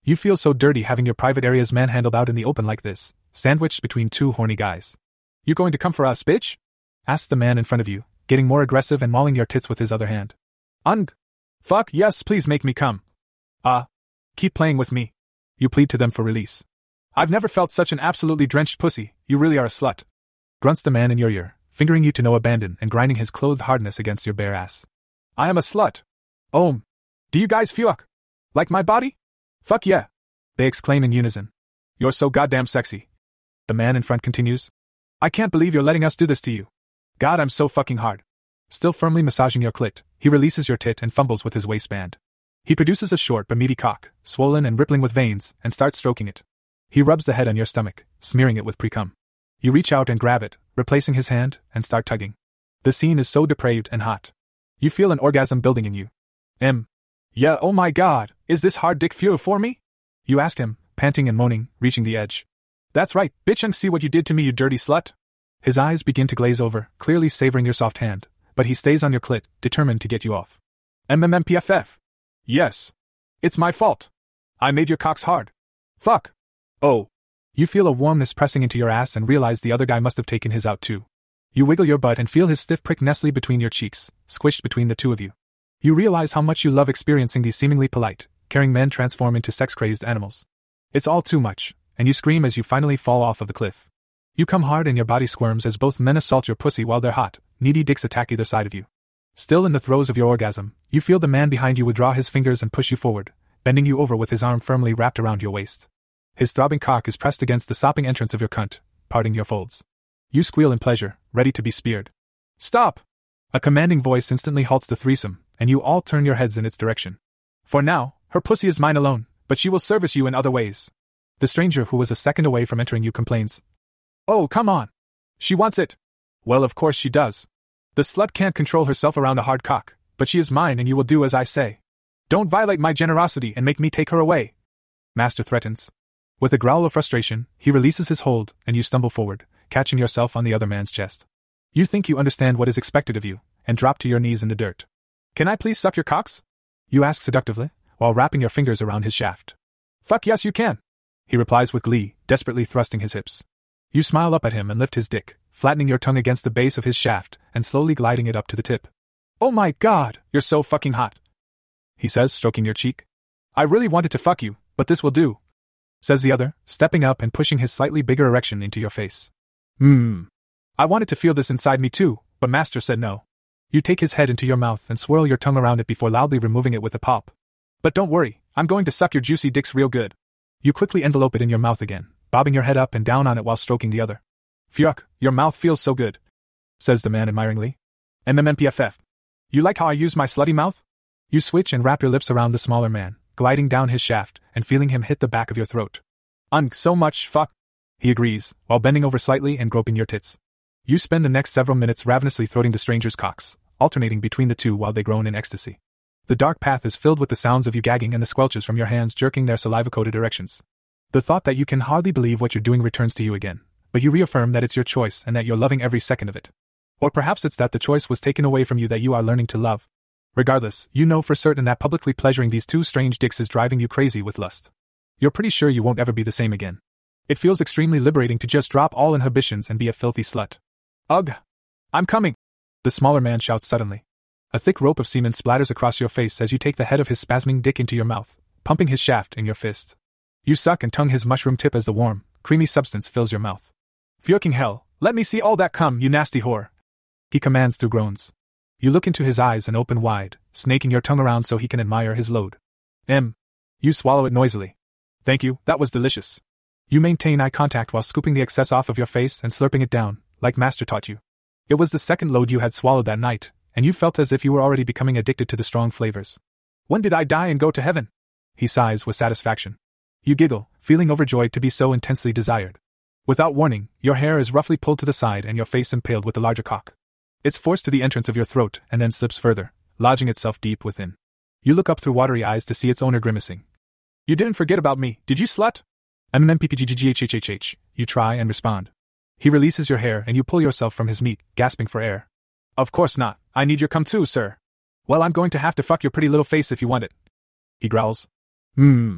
You feel so dirty having your private areas manhandled out in the open like this, sandwiched between two horny guys. You going to come for us, bitch? Asks the man in front of you, getting more aggressive and mauling your tits with his other hand. Ung. Fuck, yes, please make me come. Ah. Uh, keep playing with me. You plead to them for release. I've never felt such an absolutely drenched pussy, you really are a slut. Grunts the man in your ear, fingering you to no abandon and grinding his clothed hardness against your bare ass. I am a slut. Oh. Do you guys fuck? Like my body? Fuck yeah. They exclaim in unison. You're so goddamn sexy. The man in front continues. I can't believe you're letting us do this to you. God, I'm so fucking hard. Still firmly massaging your clit, he releases your tit and fumbles with his waistband. He produces a short but meaty cock, swollen and rippling with veins, and starts stroking it. He rubs the head on your stomach, smearing it with pre-cum. You reach out and grab it, replacing his hand, and start tugging. The scene is so depraved and hot. You feel an orgasm building in you. M. Yeah, oh my god, is this hard dick fuel for me? You asked him, panting and moaning, reaching the edge. That's right, bitch, and see what you did to me, you dirty slut. His eyes begin to glaze over, clearly savoring your soft hand, but he stays on your clit, determined to get you off. MMMPFF. Yes. It's my fault. I made your cocks hard. Fuck. Oh. You feel a warmness pressing into your ass and realize the other guy must have taken his out too. You wiggle your butt and feel his stiff prick nestle between your cheeks, squished between the two of you. You realize how much you love experiencing these seemingly polite, caring men transform into sex-crazed animals. It's all too much, and you scream as you finally fall off of the cliff. You come hard and your body squirms as both men assault your pussy while their hot, needy dicks attack either side of you. Still in the throes of your orgasm, you feel the man behind you withdraw his fingers and push you forward, bending you over with his arm firmly wrapped around your waist. His throbbing cock is pressed against the sopping entrance of your cunt, parting your folds. You squeal in pleasure, ready to be speared. Stop! A commanding voice instantly halts the threesome, and you all turn your heads in its direction. For now, her pussy is mine alone, but she will service you in other ways. The stranger who was a second away from entering you complains. Oh, come on. She wants it. Well, of course she does. The slut can't control herself around a hard cock, but she is mine and you will do as I say. Don't violate my generosity and make me take her away. Master threatens. With a growl of frustration, he releases his hold, and you stumble forward, catching yourself on the other man's chest. You think you understand what is expected of you, and drop to your knees in the dirt. Can I please suck your cocks? You ask seductively, while wrapping your fingers around his shaft. Fuck yes you can, he replies with glee, desperately thrusting his hips. You smile up at him and lift his dick, flattening your tongue against the base of his shaft, and slowly gliding it up to the tip. Oh my god, you're so fucking hot, he says, stroking your cheek. I really wanted to fuck you, but this will do, says the other, stepping up and pushing his slightly bigger erection into your face. Hmm. I wanted to feel this inside me too, but Master said no. You take his head into your mouth and swirl your tongue around it before loudly removing it with a pop. But don't worry, I'm going to suck your juicy dicks real good. You quickly envelope it in your mouth again, bobbing your head up and down on it while stroking the other. Fuck, your mouth feels so good, says the man admiringly. MMMPFF. You like how I use my slutty mouth? You switch and wrap your lips around the smaller man, gliding down his shaft and feeling him hit the back of your throat. Unk, so much fuck, he agrees, while bending over slightly and groping your tits. You spend the next several minutes ravenously throating the stranger's cocks, alternating between the two while they groan in ecstasy. The dark path is filled with the sounds of you gagging and the squelches from your hands jerking their saliva-coated erections. The thought that you can hardly believe what you're doing returns to you again, but you reaffirm that it's your choice and that you're loving every second of it. Or perhaps it's that the choice was taken away from you that you are learning to love. Regardless, you know for certain that publicly pleasuring these two strange dicks is driving you crazy with lust. You're pretty sure you won't ever be the same again. It feels extremely liberating to just drop all inhibitions and be a filthy slut. Ugh! I'm coming! The smaller man shouts suddenly. A thick rope of semen splatters across your face as you take the head of his spasming dick into your mouth, pumping his shaft in your fist. You suck and tongue his mushroom tip as the warm, creamy substance fills your mouth. Fucking hell, let me see all that cum, you nasty whore! He commands through groans. You look into his eyes and open wide, snaking your tongue around so he can admire his load. M. You swallow it noisily. Thank you, that was delicious. You maintain eye contact while scooping the excess off of your face and slurping it down, like Master taught you. It was the second load you had swallowed that night, and you felt as if you were already becoming addicted to the strong flavors. When did I die and go to heaven? He sighs with satisfaction. You giggle, feeling overjoyed to be so intensely desired. Without warning, your hair is roughly pulled to the side and your face impaled with the larger cock. It's forced to the entrance of your throat and then slips further, lodging itself deep within. You look up through watery eyes to see its owner grimacing. You didn't forget about me, did you, slut? MMMPPGGGHHHH, you try and respond. He releases your hair and you pull yourself from his meat, gasping for air. Of course not, I need your cum too, sir. Well, I'm going to have to fuck your pretty little face if you want it. He growls. Hmm.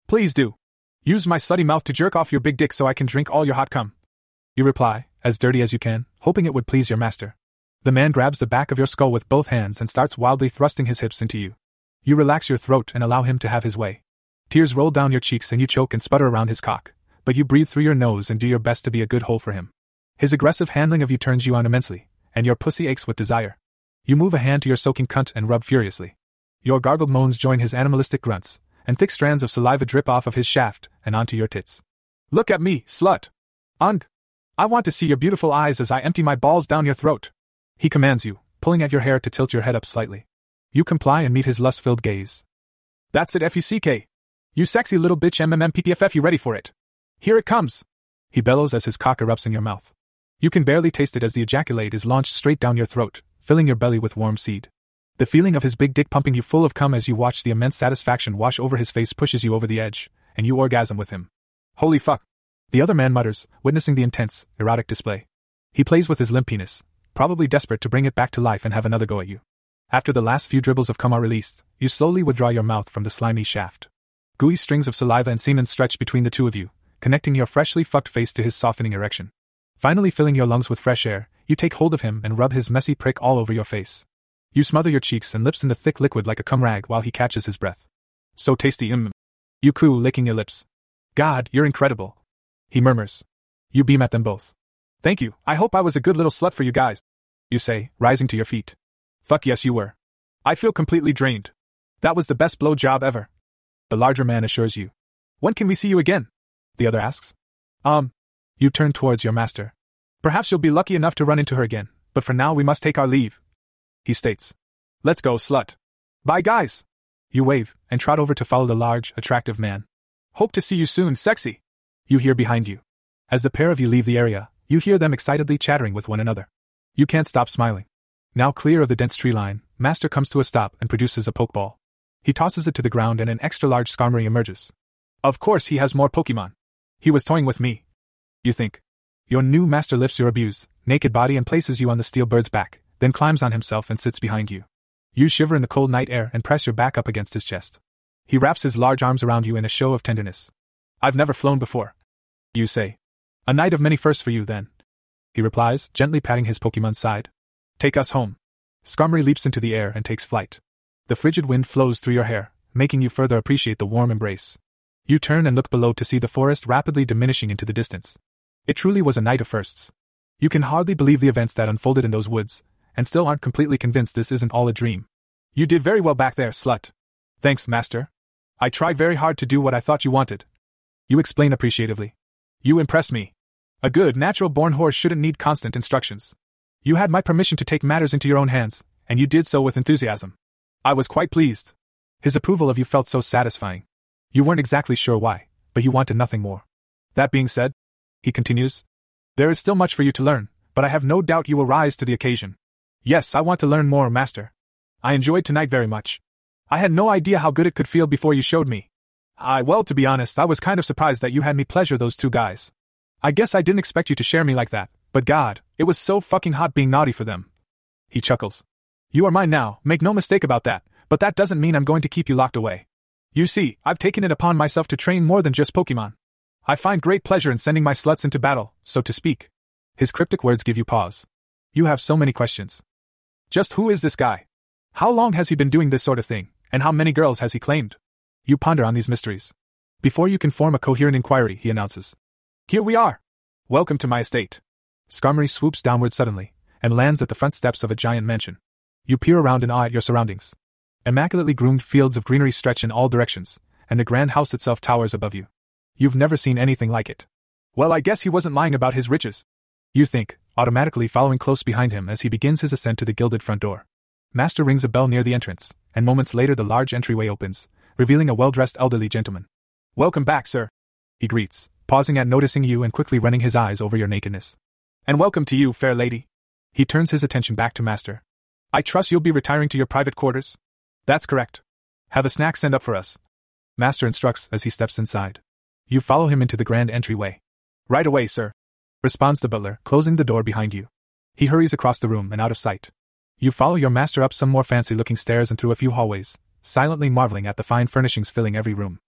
Please do. Use my slutty mouth to jerk off your big dick so I can drink all your hot cum. You reply, as dirty as you can, hoping it would please your master. The man grabs the back of your skull with both hands and starts wildly thrusting his hips into you. You relax your throat and allow him to have his way. Tears roll down your cheeks and you choke and sputter around his cock, but you breathe through your nose and do your best to be a good hole for him. His aggressive handling of you turns you on immensely, and your pussy aches with desire. You move a hand to your soaking cunt and rub furiously. Your gargled moans join his animalistic grunts, and thick strands of saliva drip off of his shaft and onto your tits. Look at me, slut! Ung! I want to see your beautiful eyes as I empty my balls down your throat. He commands you, pulling at your hair to tilt your head up slightly. You comply and meet his lust-filled gaze. That's it, F U C K. You sexy little bitch, M M M P P F F, you ready for it? Here it comes! He bellows as his cock erupts in your mouth. You can barely taste it as the ejaculate is launched straight down your throat, filling your belly with warm seed. The feeling of his big dick pumping you full of cum as you watch the immense satisfaction wash over his face pushes you over the edge, and you orgasm with him. Holy fuck! The other man mutters, witnessing the intense, erotic display. He plays with his limp penis, probably desperate to bring it back to life and have another go at you. After the last few dribbles of cum are released, you slowly withdraw your mouth from the slimy shaft. Gooey strings of saliva and semen stretch between the two of you, connecting your freshly fucked face to his softening erection. Finally filling your lungs with fresh air, you take hold of him and rub his messy prick all over your face. You smother your cheeks and lips in the thick liquid like a cum rag while he catches his breath. So tasty, mm. You coo, licking your lips. God, you're incredible. He murmurs. You beam at them both. Thank you, I hope I was a good little slut for you guys. You say, rising to your feet. Fuck yes you were. I feel completely drained. That was the best blow job ever. The larger man assures you. When can we see you again? The other asks. Um. You turn towards your master. Perhaps you'll be lucky enough to run into her again, but for now we must take our leave. He states. Let's go, slut. Bye, guys. You wave, and trot over to follow the large, attractive man. Hope to see you soon, sexy. You hear behind you. As the pair of you leave the area, you hear them excitedly chattering with one another. You can't stop smiling. Now clear of the dense tree line, Master comes to a stop and produces a pokeball. He tosses it to the ground and an extra-large Skarmory emerges. Of course he has more Pokemon. He was toying with me. You think. Your new master lifts your abused, naked body and places you on the steel bird's back, then climbs on himself and sits behind you. You shiver in the cold night air and press your back up against his chest. He wraps his large arms around you in a show of tenderness. I've never flown before. You say. A night of many firsts for you, then. He replies, gently patting his Pokemon's side. Take us home. Skarmory leaps into the air and takes flight. The frigid wind flows through your hair, making you further appreciate the warm embrace. You turn and look below to see the forest rapidly diminishing into the distance. It truly was a night of firsts. You can hardly believe the events that unfolded in those woods, and still aren't completely convinced this isn't all a dream. You did very well back there, slut. Thanks, master. I tried very hard to do what I thought you wanted. You explain appreciatively. You impress me. A good, natural-born horse shouldn't need constant instructions. You had my permission to take matters into your own hands, and you did so with enthusiasm. I was quite pleased. His approval of you felt so satisfying. You weren't exactly sure why, but you wanted nothing more. That being said, he continues, there is still much for you to learn, but I have no doubt you will rise to the occasion. Yes, I want to learn more, master. I enjoyed tonight very much. I had no idea how good it could feel before you showed me. I, well, to be honest, I was kind of surprised that you had me pleasure those two guys. I guess I didn't expect you to share me like that, but God, it was so fucking hot being naughty for them. He chuckles. You are mine now, make no mistake about that, but that doesn't mean I'm going to keep you locked away. You see, I've taken it upon myself to train more than just Pokemon. I find great pleasure in sending my sluts into battle, so to speak. His cryptic words give you pause. You have so many questions. Just who is this guy? How long has he been doing this sort of thing, and how many girls has he claimed? You ponder on these mysteries. Before you can form a coherent inquiry, he announces. Here we are! Welcome to my estate. Skarmory swoops downward suddenly, and lands at the front steps of a giant mansion. You peer around and awe at your surroundings. Immaculately groomed fields of greenery stretch in all directions, and the grand house itself towers above you. You've never seen anything like it. Well, I guess he wasn't lying about his riches. You think, automatically following close behind him as he begins his ascent to the gilded front door. Master rings a bell near the entrance, and moments later the large entryway opens, revealing a well-dressed elderly gentleman. Welcome back, sir. He greets, pausing at noticing you and quickly running his eyes over your nakedness. And welcome to you, fair lady. He turns his attention back to Master. I trust you'll be retiring to your private quarters? That's correct. Have a snack sent up for us. Master instructs as he steps inside. You follow him into the grand entryway. Right away, sir, responds the butler, closing the door behind you. He hurries across the room and out of sight. You follow your master up some more fancy-looking stairs and through a few hallways, silently marveling at the fine furnishings filling every room.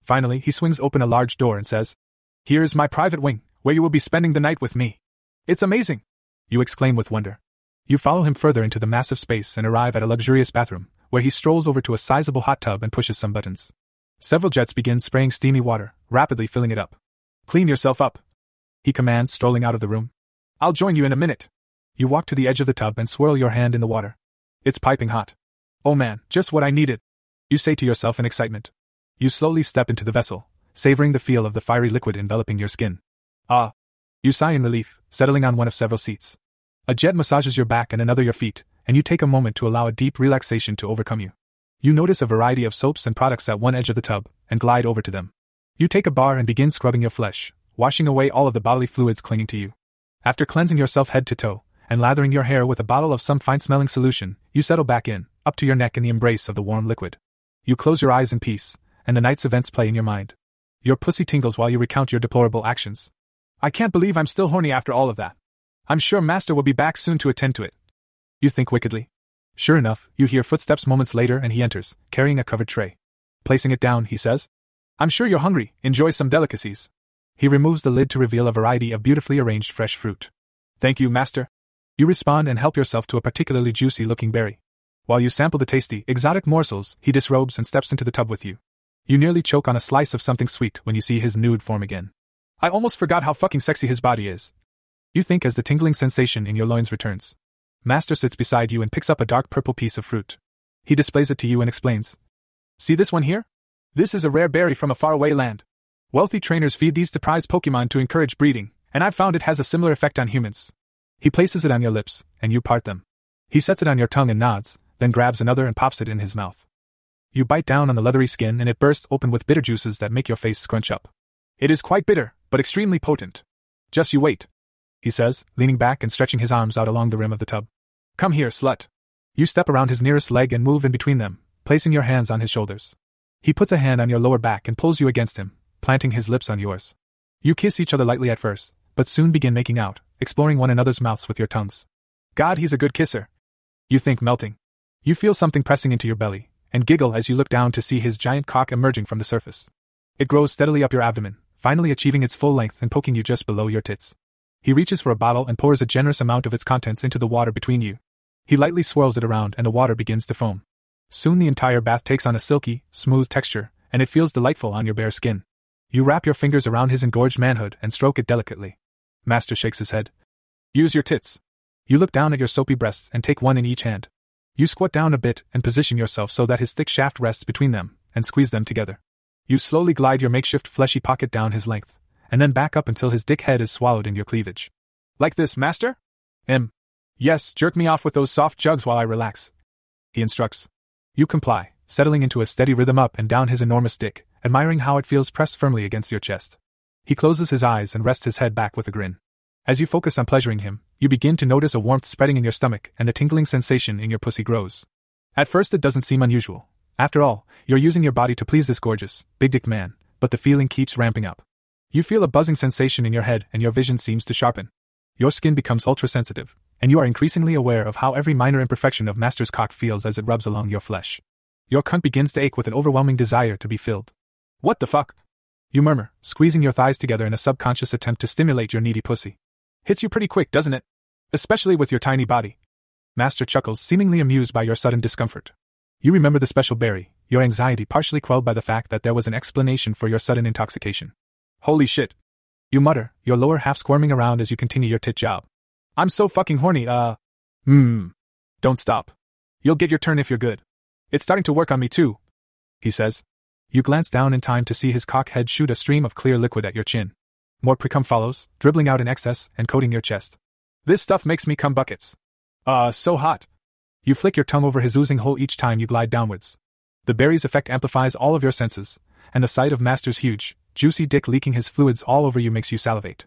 Finally, he swings open a large door and says, "Here's my private wing, where you will be spending the night with me." "It's amazing!" you exclaim with wonder. You follow him further into the massive space and arrive at a luxurious bathroom, where he strolls over to a sizable hot tub and pushes some buttons. Several jets begin spraying steamy water, rapidly filling it up. "Clean yourself up," he commands, strolling out of the room. "I'll join you in a minute." You walk to the edge of the tub and swirl your hand in the water. It's piping hot. "Oh man, just what I needed," you say to yourself in excitement. You slowly step into the vessel, savoring the feel of the fiery liquid enveloping your skin. "Ah," you sigh in relief, settling on one of several seats. A jet massages your back and another your feet, and you take a moment to allow a deep relaxation to overcome you. You notice a variety of soaps and products at one edge of the tub, and glide over to them. You take a bar and begin scrubbing your flesh, washing away all of the bodily fluids clinging to you. After cleansing yourself head to toe, and lathering your hair with a bottle of some fine-smelling solution, you settle back in, up to your neck in the embrace of the warm liquid. You close your eyes in peace, and the night's events play in your mind. Your pussy tingles while you recount your deplorable actions. "I can't believe I'm still horny after all of that. I'm sure Master will be back soon to attend to it," you think wickedly. Sure enough, you hear footsteps moments later and he enters, carrying a covered tray. Placing it down, he says, "I'm sure you're hungry, enjoy some delicacies." He removes the lid to reveal a variety of beautifully arranged fresh fruit. "Thank you, Master." You respond and help yourself to a particularly juicy-looking berry. While you sample the tasty, exotic morsels, he disrobes and steps into the tub with you. You nearly choke on a slice of something sweet when you see his nude form again. "I almost forgot how fucking sexy his body is," you think as the tingling sensation in your loins returns. Master sits beside you and picks up a dark purple piece of fruit. He displays it to you and explains. "See this one here? This is a rare berry from a faraway land. Wealthy trainers feed these to prize Pokemon to encourage breeding, and I've found it has a similar effect on humans." He places it on your lips, and you part them. He sets it on your tongue and nods, then grabs another and pops it in his mouth. You bite down on the leathery skin and it bursts open with bitter juices that make your face scrunch up. "It is quite bitter, but extremely potent. Just you wait," he says, leaning back and stretching his arms out along the rim of the tub. "Come here, slut." You step around his nearest leg and move in between them, placing your hands on his shoulders. He puts a hand on your lower back and pulls you against him, planting his lips on yours. You kiss each other lightly at first, but soon begin making out, exploring one another's mouths with your tongues. "God, he's a good kisser," you think, melting. You feel something pressing into your belly, and giggle as you look down to see his giant cock emerging from the surface. It grows steadily up your abdomen, finally achieving its full length and poking you just below your tits. He reaches for a bottle and pours a generous amount of its contents into the water between you. He lightly swirls it around and the water begins to foam. Soon the entire bath takes on a silky, smooth texture, and it feels delightful on your bare skin. You wrap your fingers around his engorged manhood and stroke it delicately. Master shakes his head. "Use your tits." You look down at your soapy breasts and take one in each hand. You squat down a bit and position yourself so that his thick shaft rests between them, and squeeze them together. You slowly glide your makeshift fleshy pocket down his length, and then back up until his dick head is swallowed in your cleavage. "Like this, Master?" "Um. Yes, jerk me off with those soft jugs while I relax," he instructs. You comply, settling into a steady rhythm up and down his enormous dick, admiring how it feels pressed firmly against your chest. He closes his eyes and rests his head back with a grin. As you focus on pleasuring him, you begin to notice a warmth spreading in your stomach and the tingling sensation in your pussy grows. At first it doesn't seem unusual. After all, you're using your body to please this gorgeous, big-dicked man, but the feeling keeps ramping up. You feel a buzzing sensation in your head and your vision seems to sharpen. Your skin becomes ultra-sensitive, and you are increasingly aware of how every minor imperfection of Master's cock feels as it rubs along your flesh. Your cunt begins to ache with an overwhelming desire to be filled. "What the fuck?" you murmur, squeezing your thighs together in a subconscious attempt to stimulate your needy pussy. "Hits you pretty quick, doesn't it? Especially with your tiny body." Master chuckles, seemingly amused by your sudden discomfort. You remember the special berry, your anxiety partially quelled by the fact that there was an explanation for your sudden intoxication. "Holy shit," you mutter, your lower half squirming around as you continue your tit job. "I'm so fucking horny, uh... Mmm. Don't stop. You'll get your turn if you're good. It's starting to work on me too," he says. You glance down in time to see his cock head shoot a stream of clear liquid at your chin. More pre-cum follows, dribbling out in excess and coating your chest. "This stuff makes me cum buckets. Uh, so hot." You flick your tongue over his oozing hole each time you glide downwards. The berry's effect amplifies all of your senses, and the sight of Master's huge, juicy dick leaking his fluids all over you makes you salivate.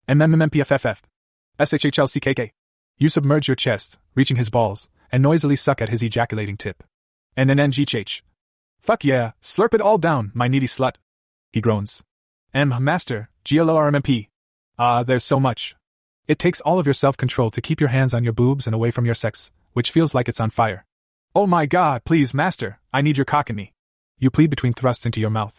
MMMPFFF. SHHLCKK. You submerge your chest, reaching his balls, and noisily suck at his ejaculating tip. N N N G H H. "Fuck yeah, slurp it all down, my needy slut," he groans. "M, Master, G L O R M M P. Ah, uh, there's so much." It takes all of your self-control to keep your hands on your boobs and away from your sex, which feels like it's on fire. "Oh my god, please, Master, I need your cock in me," you plead between thrusts into your mouth.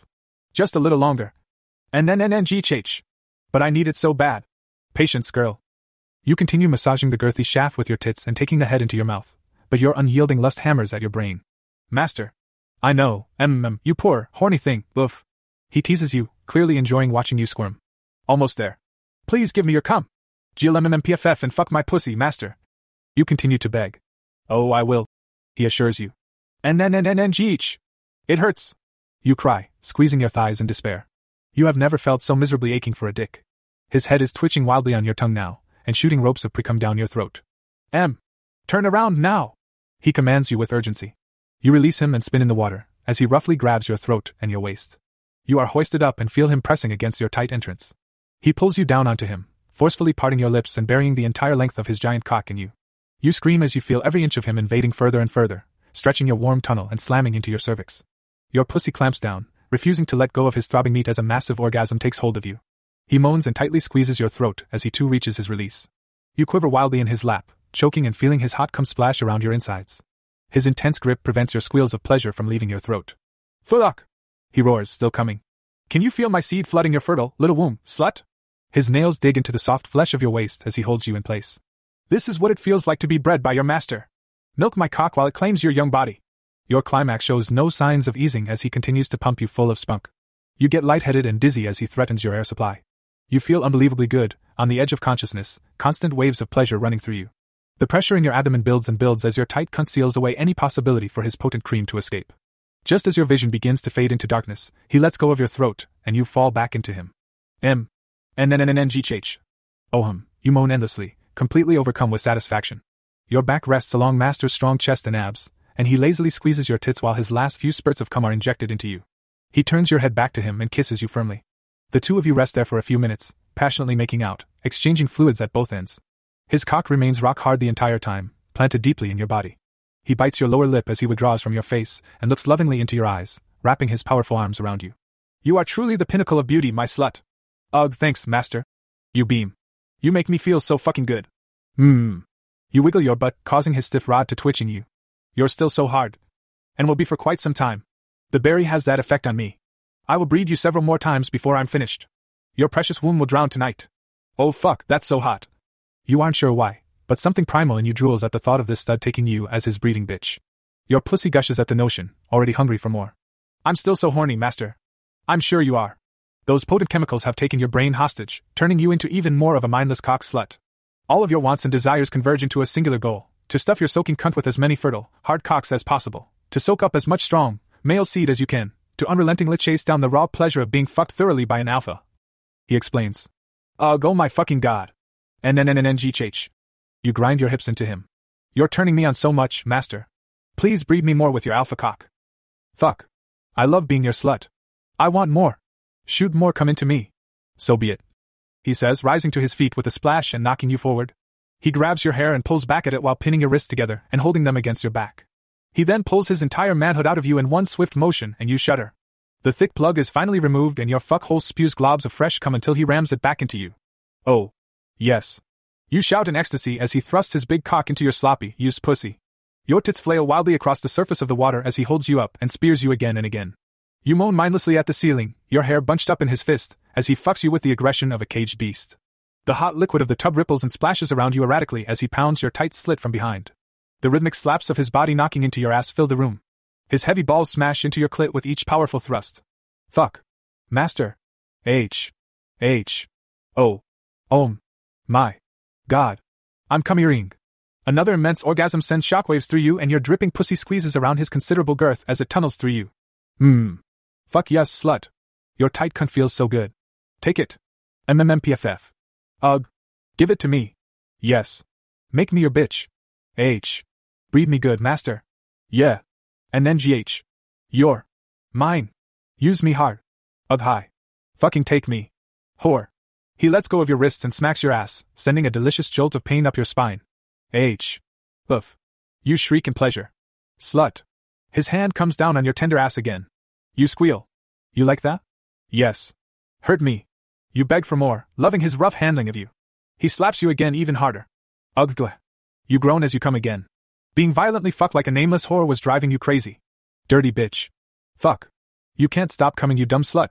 Just a little longer. And then N N G H H. But I need it so bad. Patience, girl. You continue massaging the girthy shaft with your tits and taking the head into your mouth, but your unyielding lust hammers at your brain. Master. I know, mm, you poor, horny thing, oof. He teases you, clearly enjoying watching you squirm. Almost there. Please give me your cum. G L M M P F F and fuck my pussy, master. You continue to beg. Oh, I will. He assures you. And then N N G H. It hurts. You cry, squeezing your thighs in despair. You have never felt so miserably aching for a dick. His head is twitching wildly on your tongue now, and shooting ropes of precum down your throat. M. Turn around now! He commands you with urgency. You release him and spin in the water, as he roughly grabs your throat and your waist. You are hoisted up and feel him pressing against your tight entrance. He pulls you down onto him, forcefully parting your lips and burying the entire length of his giant cock in you. You scream as you feel every inch of him invading further and further, stretching your warm tunnel and slamming into your cervix. Your pussy clamps down, refusing to let go of his throbbing meat as a massive orgasm takes hold of you. He moans and tightly squeezes your throat as he too reaches his release. You quiver wildly in his lap, choking and feeling his hot cum splash around your insides. His intense grip prevents your squeals of pleasure from leaving your throat. Fuck! He roars, still coming. Can you feel my seed flooding your fertile, little womb, slut? His nails dig into the soft flesh of your waist as he holds you in place. This is what it feels like to be bred by your master. Milk my cock while it claims your young body. Your climax shows no signs of easing as he continues to pump you full of spunk. You get lightheaded and dizzy as he threatens your air supply. You feel unbelievably good, on the edge of consciousness, constant waves of pleasure running through you. The pressure in your abdomen builds and builds as your tight cunt seals away any possibility for his potent cream to escape. Just as your vision begins to fade into darkness, he lets go of your throat, and you fall back into him. M. N N N N G H H. Oh hum, you moan endlessly, completely overcome with satisfaction. Your back rests along Master's strong chest and abs, and he lazily squeezes your tits while his last few spurts of cum are injected into you. He turns your head back to him and kisses you firmly. The two of you rest there for a few minutes, passionately making out, exchanging fluids at both ends. His cock remains rock hard the entire time, planted deeply in your body. He bites your lower lip as he withdraws from your face and looks lovingly into your eyes, wrapping his powerful arms around you. You are truly the pinnacle of beauty, my slut. Ugh, thanks, master. You beam. You make me feel so fucking good. Mmm. You wiggle your butt, causing his stiff rod to twitch in you. You're still so hard. And will be for quite some time. The berry has that effect on me. I will breed you several more times before I'm finished. Your precious womb will drown tonight. Oh fuck, that's so hot. You aren't sure why, but something primal in you drools at the thought of this stud taking you as his breeding bitch. Your pussy gushes at the notion, already hungry for more. I'm still so horny, master. I'm sure you are. Those potent chemicals have taken your brain hostage, turning you into even more of a mindless cock slut. All of your wants and desires converge into a singular goal, to stuff your soaking cunt with as many fertile, hard cocks as possible, to soak up as much strong, male seed as you can, to unrelentingly chase down the raw pleasure of being fucked thoroughly by an alpha. He explains. Ugh, oh my fucking god. N N N N G H H. You grind your hips into him. You're turning me on so much, master. Please breed me more with your alpha cock. Fuck. I love being your slut. I want more. Shoot more come into me. So be it. He says, rising to his feet with a splash and knocking you forward. He grabs your hair and pulls back at it while pinning your wrists together and holding them against your back. He then pulls his entire manhood out of you in one swift motion and you shudder. The thick plug is finally removed and your fuckhole spews globs of fresh cum until he rams it back into you. Oh. Yes. You shout in ecstasy as he thrusts his big cock into your sloppy, used pussy. Your tits flail wildly across the surface of the water as he holds you up and spears you again and again. You moan mindlessly at the ceiling, your hair bunched up in his fist, as he fucks you with the aggression of a caged beast. The hot liquid of the tub ripples and splashes around you erratically as he pounds your tight slit from behind. The rhythmic slaps of his body knocking into your ass fill the room. His heavy balls smash into your clit with each powerful thrust. Fuck. Master. H. H. O. Om. My. God. I'm coming. Another immense orgasm sends shockwaves through you and your dripping pussy squeezes around his considerable girth as it tunnels through you. Mmm. Fuck yes, slut. Your tight cunt feels so good. Take it. M M M P F F. Ugh. Give it to me. Yes. Make me your bitch. H. Breed me good, master. Yeah. And then G H. You're. Mine. Use me hard. Ugh hi. Fucking take me. Whore. He lets go of your wrists and smacks your ass, sending a delicious jolt of pain up your spine. H. Oof. You shriek in pleasure. Slut. His hand comes down on your tender ass again. You squeal. You like that? Yes. Hurt me. You beg for more, loving his rough handling of you. He slaps you again even harder. Ugh. You groan as you come again. Being violently fucked like a nameless whore was driving you crazy. Dirty bitch. Fuck. You can't stop coming, you dumb slut.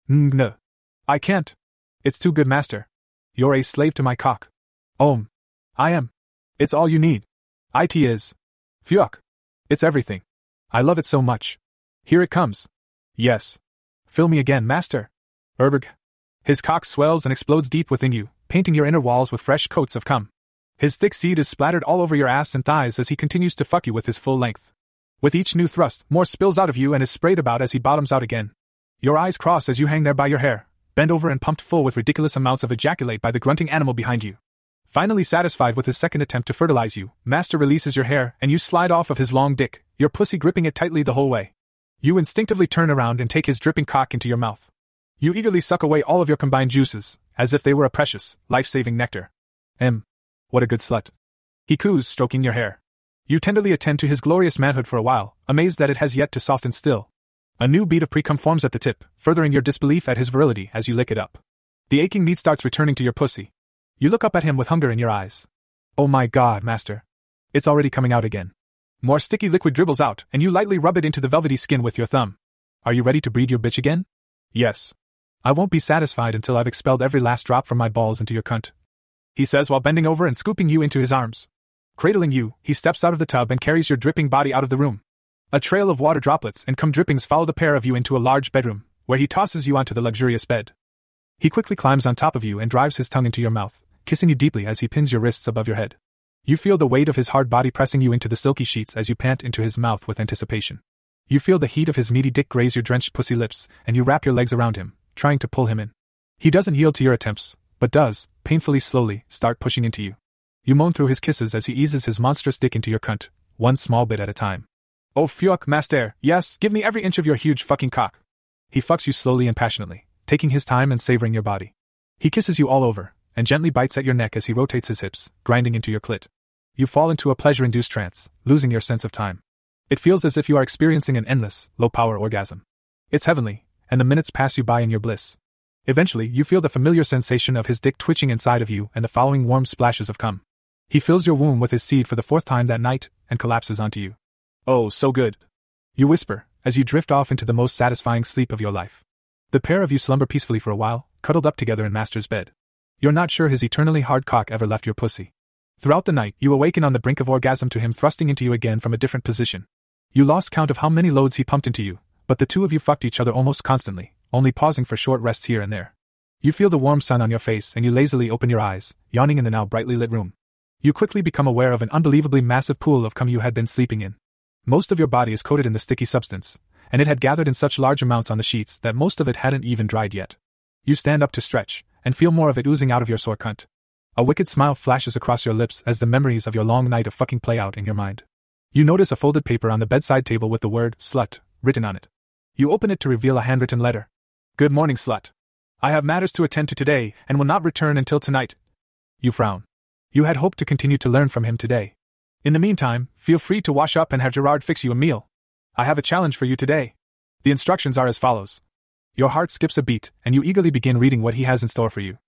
No. I can't. It's too good, master. You're a slave to my cock. Om. I am. It's all you need. It is. Fuck. It's everything. I love it so much. Here it comes. Yes. Fill me again, master. Erberg. His cock swells and explodes deep within you, painting your inner walls with fresh coats of cum. His thick seed is splattered all over your ass and thighs as he continues to fuck you with his full length. With each new thrust, more spills out of you and is sprayed about as he bottoms out again. Your eyes cross as you hang there by your hair, bend over and pumped full with ridiculous amounts of ejaculate by the grunting animal behind you. Finally satisfied with his second attempt to fertilize you, master releases your hair and you slide off of his long dick, your pussy gripping it tightly the whole way. You instinctively turn around and take his dripping cock into your mouth. You eagerly suck away all of your combined juices, as if they were a precious, life-saving nectar. M. What a good slut. He coos, stroking your hair. You tenderly attend to his glorious manhood for a while, amazed that it has yet to soften still. A new bead of pre-cum forms at the tip, furthering your disbelief at his virility as you lick it up. The aching meat starts returning to your pussy. You look up at him with hunger in your eyes. Oh my God, master. It's already coming out again. More sticky liquid dribbles out, and you lightly rub it into the velvety skin with your thumb. Are you ready to breed your bitch again? Yes. I won't be satisfied until I've expelled every last drop from my balls into your cunt, he says while bending over and scooping you into his arms. Cradling you, he steps out of the tub and carries your dripping body out of the room. A trail of water droplets and cum drippings follow the pair of you into a large bedroom, where he tosses you onto the luxurious bed. He quickly climbs on top of you and drives his tongue into your mouth, kissing you deeply as he pins your wrists above your head. You feel the weight of his hard body pressing you into the silky sheets as you pant into his mouth with anticipation. You feel the heat of his meaty dick graze your drenched pussy lips, and you wrap your legs around him, trying to pull him in. He doesn't yield to your attempts, but does, painfully slowly, start pushing into you. You moan through his kisses as he eases his monstrous dick into your cunt, one small bit at a time. Oh fuck, master, yes, give me every inch of your huge fucking cock. He fucks you slowly and passionately, taking his time and savoring your body. He kisses you all over, and gently bites at your neck as he rotates his hips, grinding into your clit. You fall into a pleasure-induced trance, losing your sense of time. It feels as if you are experiencing an endless, low-power orgasm. It's heavenly, and the minutes pass you by in your bliss. Eventually, you feel the familiar sensation of his dick twitching inside of you and the following warm splashes of cum. He fills your womb with his seed for the fourth time that night, and collapses onto you. Oh, so good. You whisper, as you drift off into the most satisfying sleep of your life. The pair of you slumber peacefully for a while, cuddled up together in master's bed. You're not sure his eternally hard cock ever left your pussy. Throughout the night, you awaken on the brink of orgasm to him thrusting into you again from a different position. You lost count of how many loads he pumped into you, but the two of you fucked each other almost constantly, only pausing for short rests here and there. You feel the warm sun on your face and you lazily open your eyes, yawning in the now brightly lit room. You quickly become aware of an unbelievably massive pool of cum you had been sleeping in. Most of your body is coated in the sticky substance, and it had gathered in such large amounts on the sheets that most of it hadn't even dried yet. You stand up to stretch, and feel more of it oozing out of your sore cunt. A wicked smile flashes across your lips as the memories of your long night of fucking play out in your mind. You notice a folded paper on the bedside table with the word, slut, written on it. You open it to reveal a handwritten letter. Good morning, slut. I have matters to attend to today, and will not return until tonight. You frown. You had hoped to continue to learn from him today. In the meantime, feel free to wash up and have Gerard fix you a meal. I have a challenge for you today. The instructions are as follows. Your heart skips a beat, and you eagerly begin reading what he has in store for you.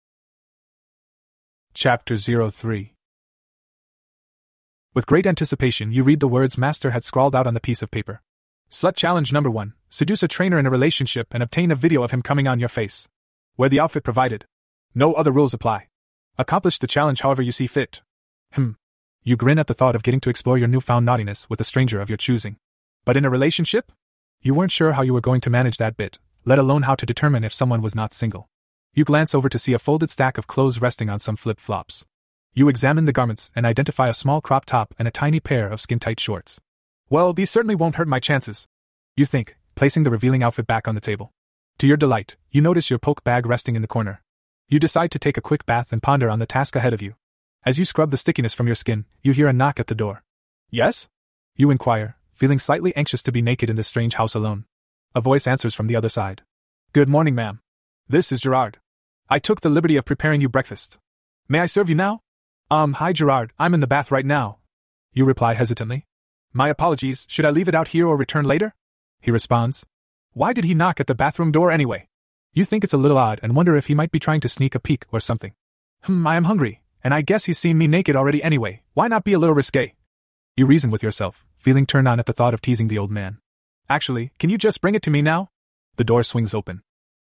Chapter zero three. With great anticipation, you read the words Master had scrawled out on the piece of paper. Slut challenge number one. Seduce a trainer in a relationship and obtain a video of him coming on your face. Wear the outfit provided. No other rules apply. Accomplish the challenge however you see fit. Hmm. You grin at the thought of getting to explore your newfound naughtiness with a stranger of your choosing. But in a relationship? You weren't sure how you were going to manage that bit, let alone how to determine if someone was not single. You glance over to see a folded stack of clothes resting on some flip-flops. You examine the garments and identify a small crop top and a tiny pair of skin-tight shorts. Well, these certainly won't hurt my chances, you think, placing the revealing outfit back on the table. To your delight, you notice your poke bag resting in the corner. You decide to take a quick bath and ponder on the task ahead of you. As you scrub the stickiness from your skin, you hear a knock at the door. Yes? You inquire, feeling slightly anxious to be naked in this strange house alone. A voice answers from the other side. Good morning, ma'am. This is Gerard. I took the liberty of preparing you breakfast. May I serve you now? Um, hi Gerard, I'm in the bath right now. You reply hesitantly. My apologies, should I leave it out here or return later? He responds. Why did he knock at the bathroom door anyway? You think it's a little odd and wonder if he might be trying to sneak a peek or something. Hmm, I am hungry, and I guess he's seen me naked already anyway, why not be a little risque? You reason with yourself, feeling turned on at the thought of teasing the old man. Actually, can you just bring it to me now? The door swings open.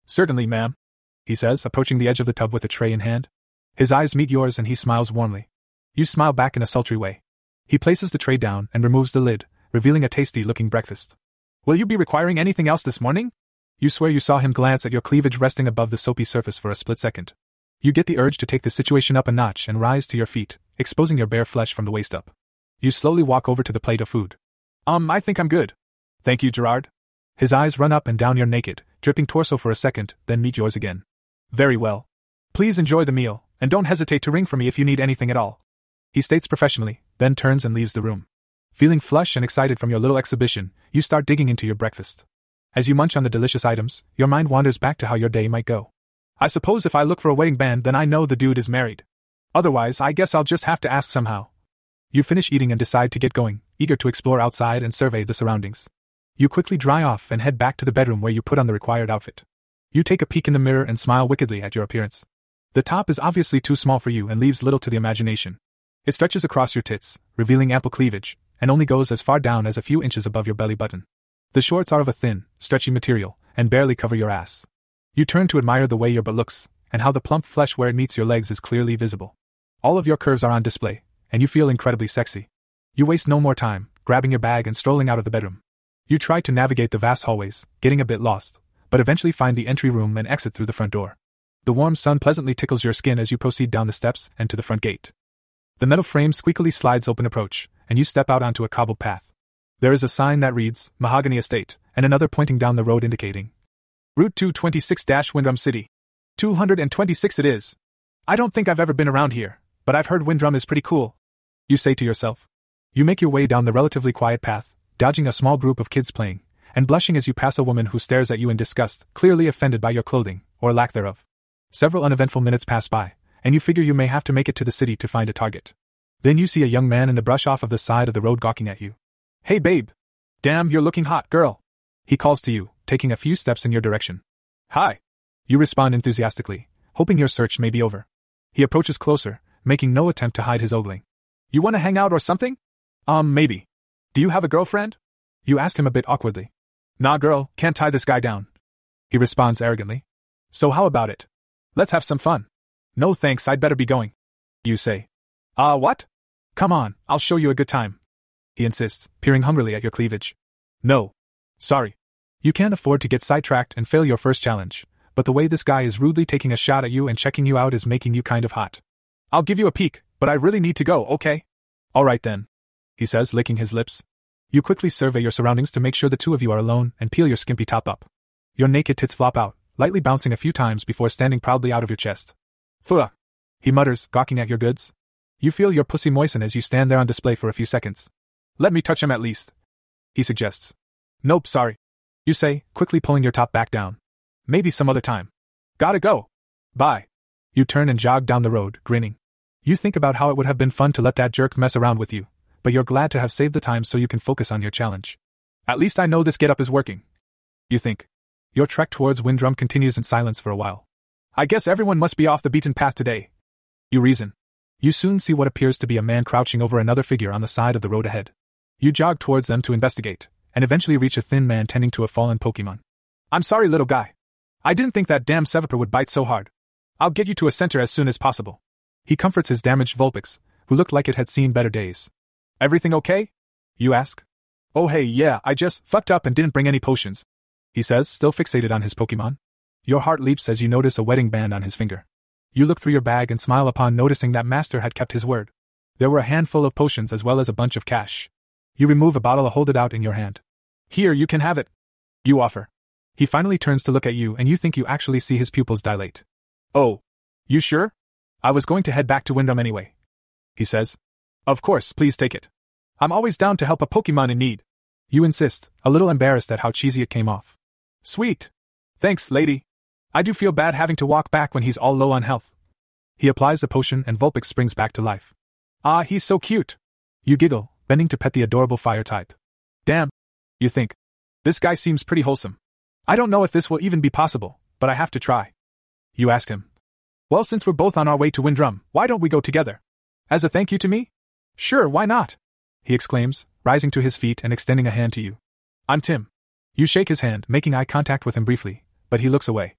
Certainly, ma'am, he says, approaching the edge of the tub with a tray in hand. His eyes meet yours and he smiles warmly. You smile back in a sultry way. He places the tray down and removes the lid, revealing a tasty-looking breakfast. Will you be requiring anything else this morning? You swear you saw him glance at your cleavage resting above the soapy surface for a split second. You get the urge to take the situation up a notch and rise to your feet, exposing your bare flesh from the waist up. You slowly walk over to the plate of food. Um, I think I'm good. Thank you, Gerard. His eyes run up and down your naked, dripping torso for a second, then meet yours again. Very well. Please enjoy the meal, and don't hesitate to ring for me if you need anything at all. He states professionally, then turns and leaves the room. Feeling flush and excited from your little exhibition, you start digging into your breakfast. As you munch on the delicious items, your mind wanders back to how your day might go. I suppose if I look for a wedding band, then I know the dude is married. Otherwise, I guess I'll just have to ask somehow. You finish eating and decide to get going, eager to explore outside and survey the surroundings. You quickly dry off and head back to the bedroom where you put on the required outfit. You take a peek in the mirror and smile wickedly at your appearance. The top is obviously too small for you and leaves little to the imagination. It stretches across your tits, revealing ample cleavage, and only goes as far down as a few inches above your belly button. The shorts are of a thin, stretchy material, and barely cover your ass. You turn to admire the way your butt looks, and how the plump flesh where it meets your legs is clearly visible. All of your curves are on display, and you feel incredibly sexy. You waste no more time, grabbing your bag and strolling out of the bedroom. You try to navigate the vast hallways, getting a bit lost, but eventually find the entry room and exit through the front door. The warm sun pleasantly tickles your skin as you proceed down the steps and to the front gate. The metal frame squeakily slides open approach, and you step out onto a cobbled path. There is a sign that reads, Mahogany Estate, and another pointing down the road indicating Route two twenty-six Windrum City. two hundred twenty-six it is. I don't think I've ever been around here, but I've heard Windrum is pretty cool, you say to yourself. You make your way down the relatively quiet path, dodging a small group of kids playing, and blushing as you pass a woman who stares at you in disgust, clearly offended by your clothing, or lack thereof. Several uneventful minutes pass by, and you figure you may have to make it to the city to find a target. Then you see a young man in the brush off of the side of the road gawking at you. Hey babe! Damn, you're looking hot, girl! He calls to you, taking a few steps in your direction. Hi! You respond enthusiastically, hoping your search may be over. He approaches closer, making no attempt to hide his ogling. You wanna hang out or something? Um, maybe. Do you have a girlfriend? You ask him a bit awkwardly. Nah girl, can't tie this guy down. He responds arrogantly. So how about it? Let's have some fun. No thanks, I'd better be going. You say. Ah, uh, what? Come on, I'll show you a good time. He insists, peering hungrily at your cleavage. No. Sorry. You can't afford to get sidetracked and fail your first challenge, but the way this guy is rudely taking a shot at you and checking you out is making you kind of hot. I'll give you a peek, but I really need to go, okay? Alright then, he says, licking his lips. You quickly survey your surroundings to make sure the two of you are alone and peel your skimpy top up. Your naked tits flop out, lightly bouncing a few times before standing proudly out of your chest. Fuh! He mutters, gawking at your goods. You feel your pussy moisten as you stand there on display for a few seconds. Let me touch him at least, he suggests. Nope, sorry, you say, quickly pulling your top back down. Maybe some other time. Gotta go. Bye. You turn and jog down the road, grinning. You think about how it would have been fun to let that jerk mess around with you, but you're glad to have saved the time so you can focus on your challenge. At least I know this get-up is working, you think. Your trek towards Windrum continues in silence for a while. I guess everyone must be off the beaten path today, you reason. You soon see what appears to be a man crouching over another figure on the side of the road ahead. You jog towards them to investigate, and eventually reach a thin man tending to a fallen Pokemon. I'm sorry, little guy. I didn't think that damn Seviper would bite so hard. I'll get you to a center as soon as possible. He comforts his damaged Vulpix, who looked like it had seen better days. Everything okay? You ask. Oh hey, yeah, I just fucked up and didn't bring any potions, he says, still fixated on his Pokemon. Your heart leaps as you notice a wedding band on his finger. You look through your bag and smile upon noticing that Master had kept his word. There were a handful of potions as well as a bunch of cash. You remove a bottle and hold it out in your hand. Here, you can have it, you offer. He finally turns to look at you and you think you actually see his pupils dilate. Oh, you sure? I was going to head back to Windrum anyway, he says. Of course, please take it. I'm always down to help a Pokemon in need. You insist, a little embarrassed at how cheesy it came off. Sweet. Thanks, lady. I do feel bad having to walk back when he's all low on health. He applies the potion and Vulpix springs back to life. Ah, he's so cute. You giggle, bending to pet the adorable fire type. Damn, you think. This guy seems pretty wholesome. I don't know if this will even be possible, but I have to try. You ask him. Well, since we're both on our way to Windrum, why don't we go together? As a thank you to me? Sure, why not? He exclaims, rising to his feet and extending a hand to you. I'm Tim. You shake his hand, making eye contact with him briefly, but he looks away.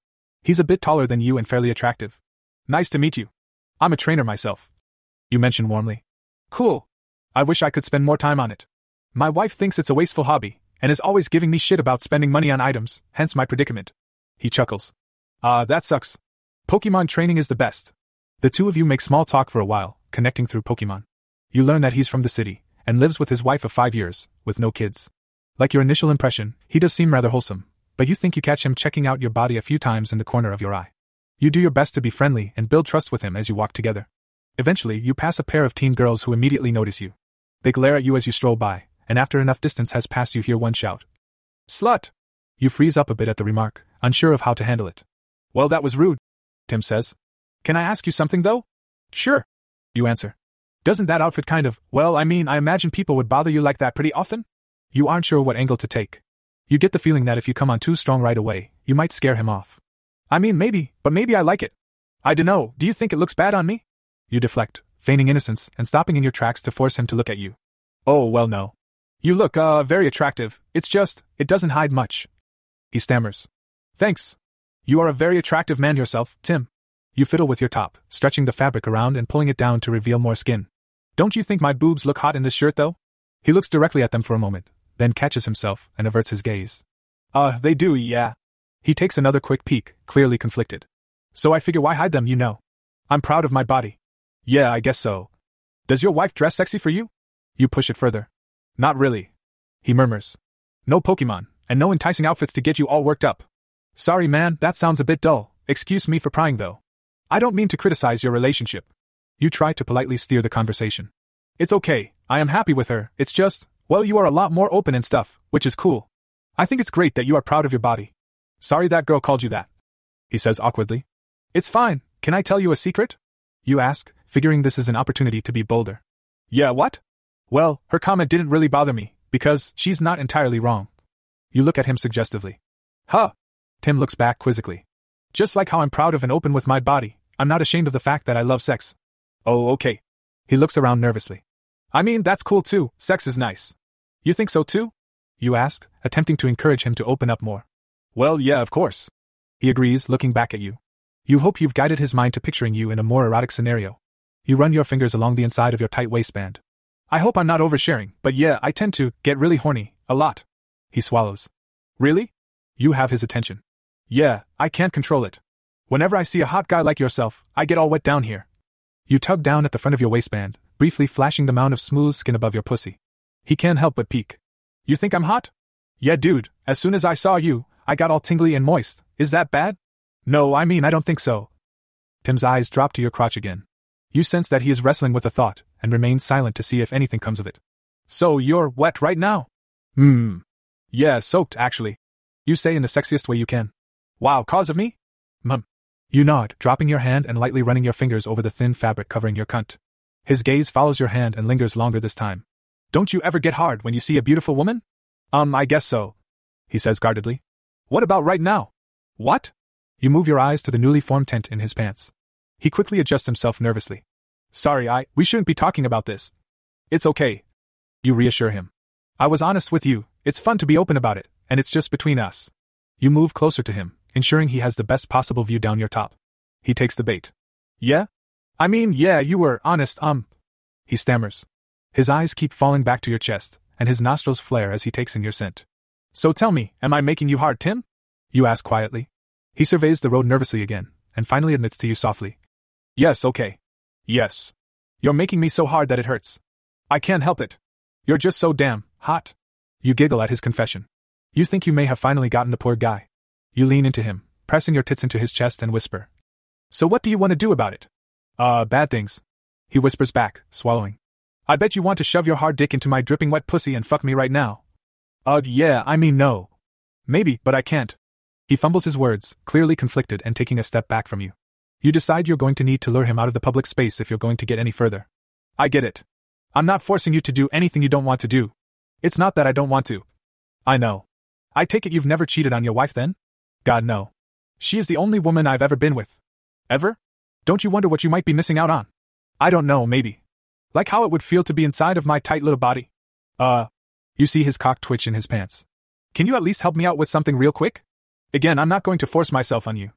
He's a bit taller than you and fairly attractive. Nice to meet you. I'm a trainer myself. You mention warmly. Cool. I wish I could spend more time on it. My wife thinks it's a wasteful hobby, and is always giving me shit about spending money on items, hence my predicament. He chuckles. Ah, uh, that sucks. Pokemon training is the best. The two of you make small talk for a while, connecting through Pokemon. You learn that he's from the city, and lives with his wife of five years, with no kids. Like your initial impression, he does seem rather wholesome, but you think you catch him checking out your body a few times in the corner of your eye. You do your best to be friendly and build trust with him as you walk together. Eventually, you pass a pair of teen girls who immediately notice you. They glare at you as you stroll by, and after enough distance has passed you hear one shout. Slut! You freeze up a bit at the remark, unsure of how to handle it. Well, that was rude, Tim says. Can I ask you something though? Sure, you answer. Doesn't that outfit kind of, well, I mean, I imagine people would bother you like that pretty often? You aren't sure what angle to take. You get the feeling that if you come on too strong right away, you might scare him off. I mean, maybe, but maybe I like it. I dunno, do you think it looks bad on me? You deflect, feigning innocence and stopping in your tracks to force him to look at you. Oh, well, no. You look, uh, very attractive, it's just, it doesn't hide much. He stammers. Thanks. You are a very attractive man yourself, Tim. You fiddle with your top, stretching the fabric around and pulling it down to reveal more skin. Don't you think my boobs look hot in this shirt, though? He looks directly at them for a moment, then catches himself and averts his gaze. Uh, they do, yeah. He takes another quick peek, clearly conflicted. So I figure why hide them, you know? I'm proud of my body. Yeah, I guess so. Does your wife dress sexy for you? You push it further. Not really. He murmurs. No Pokemon, and no enticing outfits to get you all worked up. Sorry man, that sounds a bit dull, excuse me for prying though. I don't mean to criticize your relationship. You try to politely steer the conversation. It's okay, I am happy with her, it's just, well, you are a lot more open and stuff, which is cool. I think it's great that you are proud of your body. Sorry that girl called you that. He says awkwardly. It's fine, can I tell you a secret? You ask, figuring this is an opportunity to be bolder. Yeah, what? Well, her comment didn't really bother me, because she's not entirely wrong. You look at him suggestively. Huh? Tim looks back quizzically. Just like how I'm proud of and open with my body, I'm not ashamed of the fact that I love sex. Oh, okay. He looks around nervously. I mean, that's cool too, sex is nice. You think so too? You ask, attempting to encourage him to open up more. Well, yeah, of course. He agrees, looking back at you. You hope you've guided his mind to picturing you in a more erotic scenario. You run your fingers along the inside of your tight waistband. I hope I'm not oversharing, but yeah, I tend to get really horny, a lot. He swallows. Really? You have his attention. Yeah, I can't control it. Whenever I see a hot guy like yourself, I get all wet down here. You tug down at the front of your waistband, briefly flashing the mound of smooth skin above your pussy. He can't help but peek. You think I'm hot? Yeah, dude, as soon as I saw you, I got all tingly and moist. Is that bad? No, I mean, I don't think so. Tim's eyes drop to your crotch again. You sense that he is wrestling with a thought, and remains silent to see if anything comes of it. So you're wet right now? Hmm. Yeah, soaked, actually. You say in the sexiest way you can. Wow, cause of me? Mum. You nod, dropping your hand and lightly running your fingers over the thin fabric covering your cunt. His gaze follows your hand and lingers longer this time. Don't you ever get hard when you see a beautiful woman? Um, I guess so. He says guardedly. What about right now? What? You move your eyes to the newly formed tent in his pants. He quickly adjusts himself nervously. Sorry, I, we shouldn't be talking about this. It's okay. You reassure him. I was honest with you, it's fun to be open about it, and it's just between us. You move closer to him, ensuring he has the best possible view down your top. He takes the bait. Yeah? I mean, yeah, you were honest, um. He stammers. His eyes keep falling back to your chest, and his nostrils flare as he takes in your scent. So tell me, am I making you hard, Tim? You ask quietly. He surveys the road nervously again, and finally admits to you softly. Yes, okay. Yes. You're making me so hard that it hurts. I can't help it. You're just so damn hot. You giggle at his confession. You think you may have finally gotten the poor guy. You lean into him, pressing your tits into his chest and whisper. So what do you want to do about it? Uh, bad things. He whispers back, swallowing. I bet you want to shove your hard dick into my dripping wet pussy and fuck me right now. Uh, yeah, I mean no. Maybe, but I can't. He fumbles his words, clearly conflicted and taking a step back from you. You decide you're going to need to lure him out of the public space if you're going to get any further. I get it. I'm not forcing you to do anything you don't want to do. It's not that I don't want to. I know. I take it you've never cheated on your wife then? God, no. She is the only woman I've ever been with. Ever? Don't you wonder what you might be missing out on? I don't know, maybe. Like how it would feel to be inside of my tight little body. Uh, you see his cock twitch in his pants. Can you at least help me out with something real quick? Again, I'm not going to force myself on you.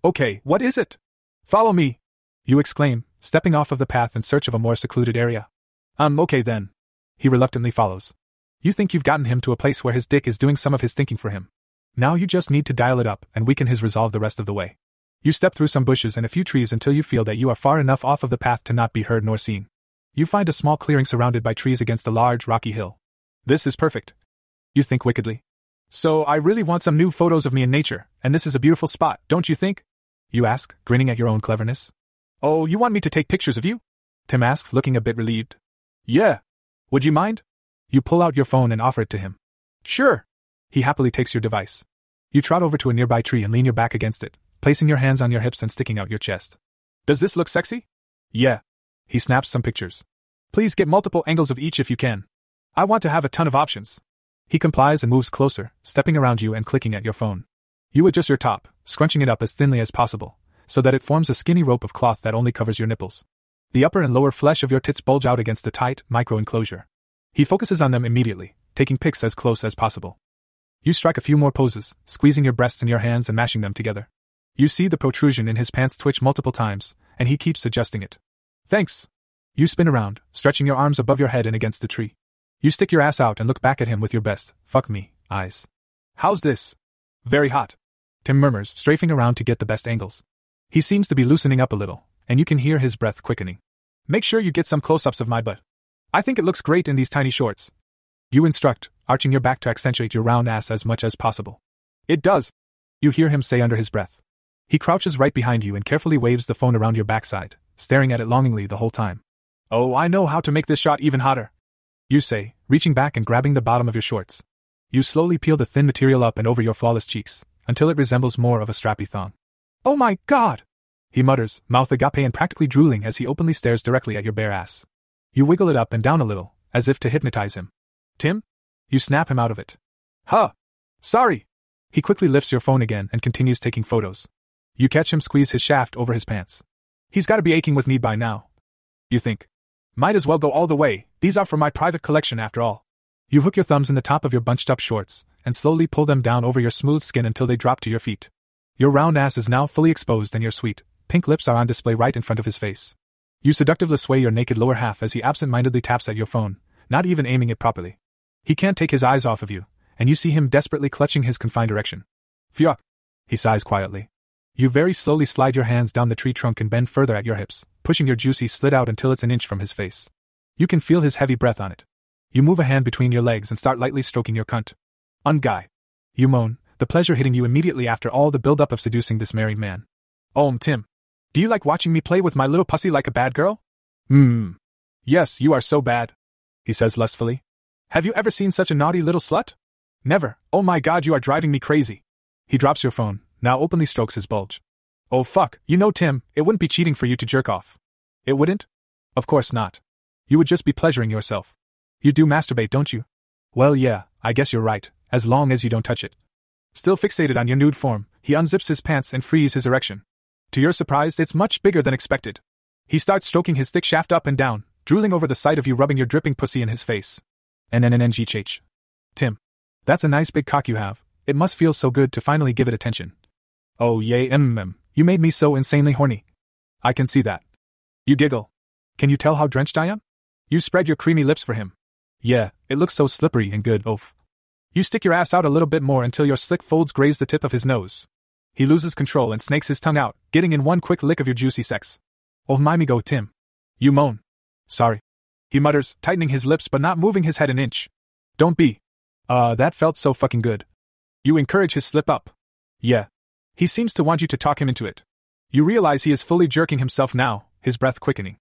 Okay, what is it? Follow me, you exclaim, stepping off of the path in search of a more secluded area. Um, okay then. He reluctantly follows. You think you've gotten him to a place where his dick is doing some of his thinking for him. Now you just need to dial it up and weaken his resolve the rest of the way. You step through some bushes and a few trees until you feel that you are far enough off of the path to not be heard nor seen. You find a small clearing surrounded by trees against a large rocky hill. This is perfect, you think wickedly. So I really want some new photos of me in nature, and this is a beautiful spot, don't you think? You ask, grinning at your own cleverness. Oh, you want me to take pictures of you? Tim asks, looking a bit relieved. Yeah. Would you mind? You pull out your phone and offer it to him. Sure. He happily takes your device. You trot over to a nearby tree and lean your back against it, placing your hands on your hips and sticking out your chest. Does this look sexy? Yeah. He snaps some pictures. Please get multiple angles of each if you can. I want to have a ton of options. He complies and moves closer, stepping around you and clicking at your phone. You adjust your top, scrunching it up as thinly as possible, so that it forms a skinny rope of cloth that only covers your nipples. The upper and lower flesh of your tits bulge out against the tight, micro-enclosure. He focuses on them immediately, taking pics as close as possible. You strike a few more poses, squeezing your breasts in your hands and mashing them together. You see the protrusion in his pants twitch multiple times, and he keeps adjusting it. Thanks. You spin around, stretching your arms above your head and against the tree. You stick your ass out and look back at him with your best, fuck me, eyes. How's this? Very hot. Tim murmurs, strafing around to get the best angles. He seems to be loosening up a little, and you can hear his breath quickening. Make sure you get some close-ups of my butt. I think it looks great in these tiny shorts. You instruct, arching your back to accentuate your round ass as much as possible. It does. You hear him say under his breath. He crouches right behind you and carefully waves the phone around your backside, staring at it longingly the whole time. Oh, I know how to make this shot even hotter, you say, reaching back and grabbing the bottom of your shorts. You slowly peel the thin material up and over your flawless cheeks, until it resembles more of a strappy thong. Oh my god! He mutters, mouth agape and practically drooling as he openly stares directly at your bare ass. You wiggle it up and down a little, as if to hypnotize him. Tim? You snap him out of it. Huh! Sorry! He quickly lifts your phone again and continues taking photos. You catch him squeeze his shaft over his pants. He's gotta be aching with need by now. You think. Might as well go all the way, these are for my private collection after all. You hook your thumbs in the top of your bunched-up shorts, and slowly pull them down over your smooth skin until they drop to your feet. Your round ass is now fully exposed and your sweet, pink lips are on display right in front of his face. You seductively sway your naked lower half as he absent-mindedly taps at your phone, not even aiming it properly. He can't take his eyes off of you, and you see him desperately clutching his confined erection. Phew! He sighs quietly. You very slowly slide your hands down the tree trunk and bend further at your hips, pushing your juicy slit out until it's an inch from his face. You can feel his heavy breath on it. You move a hand between your legs and start lightly stroking your cunt. Unguy. You moan, the pleasure hitting you immediately after all the build-up of seducing this married man. Oh, Tim. Do you like watching me play with my little pussy like a bad girl? Hmm. Yes, you are so bad, he says lustfully. Have you ever seen such a naughty little slut? Never. Oh my god, you are driving me crazy. He drops your phone, now openly strokes his bulge. Oh fuck, you know Tim, it wouldn't be cheating for you to jerk off. It wouldn't? Of course not. You would just be pleasuring yourself. You do masturbate, don't you? Well yeah, I guess you're right, as long as you don't touch it. Still fixated on your nude form, he unzips his pants and frees his erection. To your surprise, it's much bigger than expected. He starts stroking his thick shaft up and down, drooling over the sight of you rubbing your dripping pussy in his face. N N N N G H H. Tim. That's a nice big cock you have. It must feel so good to finally give it attention. Oh yay mm, you made me so insanely horny. I can see that. You giggle. Can you tell how drenched I am? You spread your creamy lips for him. Yeah, it looks so slippery and good, oof. You stick your ass out a little bit more until your slick folds graze the tip of his nose. He loses control and snakes his tongue out, getting in one quick lick of your juicy sex. Oh mind me go, Tim. You moan. Sorry. He mutters, tightening his lips but not moving his head an inch. Don't be. Uh, that felt so fucking good. You encourage his slip up. Yeah. He seems to want you to talk him into it. You realize he is fully jerking himself now, his breath quickening.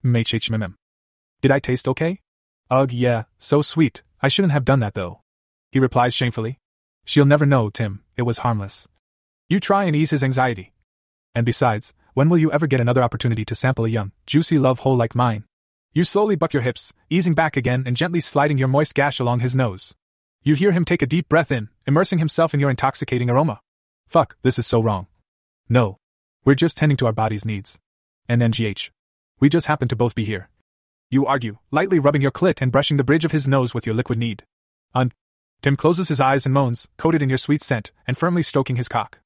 Mm. Did I taste okay? Ugh, yeah, so sweet. I shouldn't have done that though. He replies shamefully. She'll never know, Tim, it was harmless. You try and ease his anxiety. And besides, when will you ever get another opportunity to sample a young, juicy love hole like mine? You slowly buck your hips, easing back again and gently sliding your moist gash along his nose. You hear him take a deep breath in, immersing himself in your intoxicating aroma. Fuck, this is so wrong. No. We're just tending to our body's needs. N N G H. We just happen to both be here. You argue, lightly rubbing your clit and brushing the bridge of his nose with your liquid need. Un. Tim closes his eyes and moans, coated in your sweet scent, and firmly stroking his cock.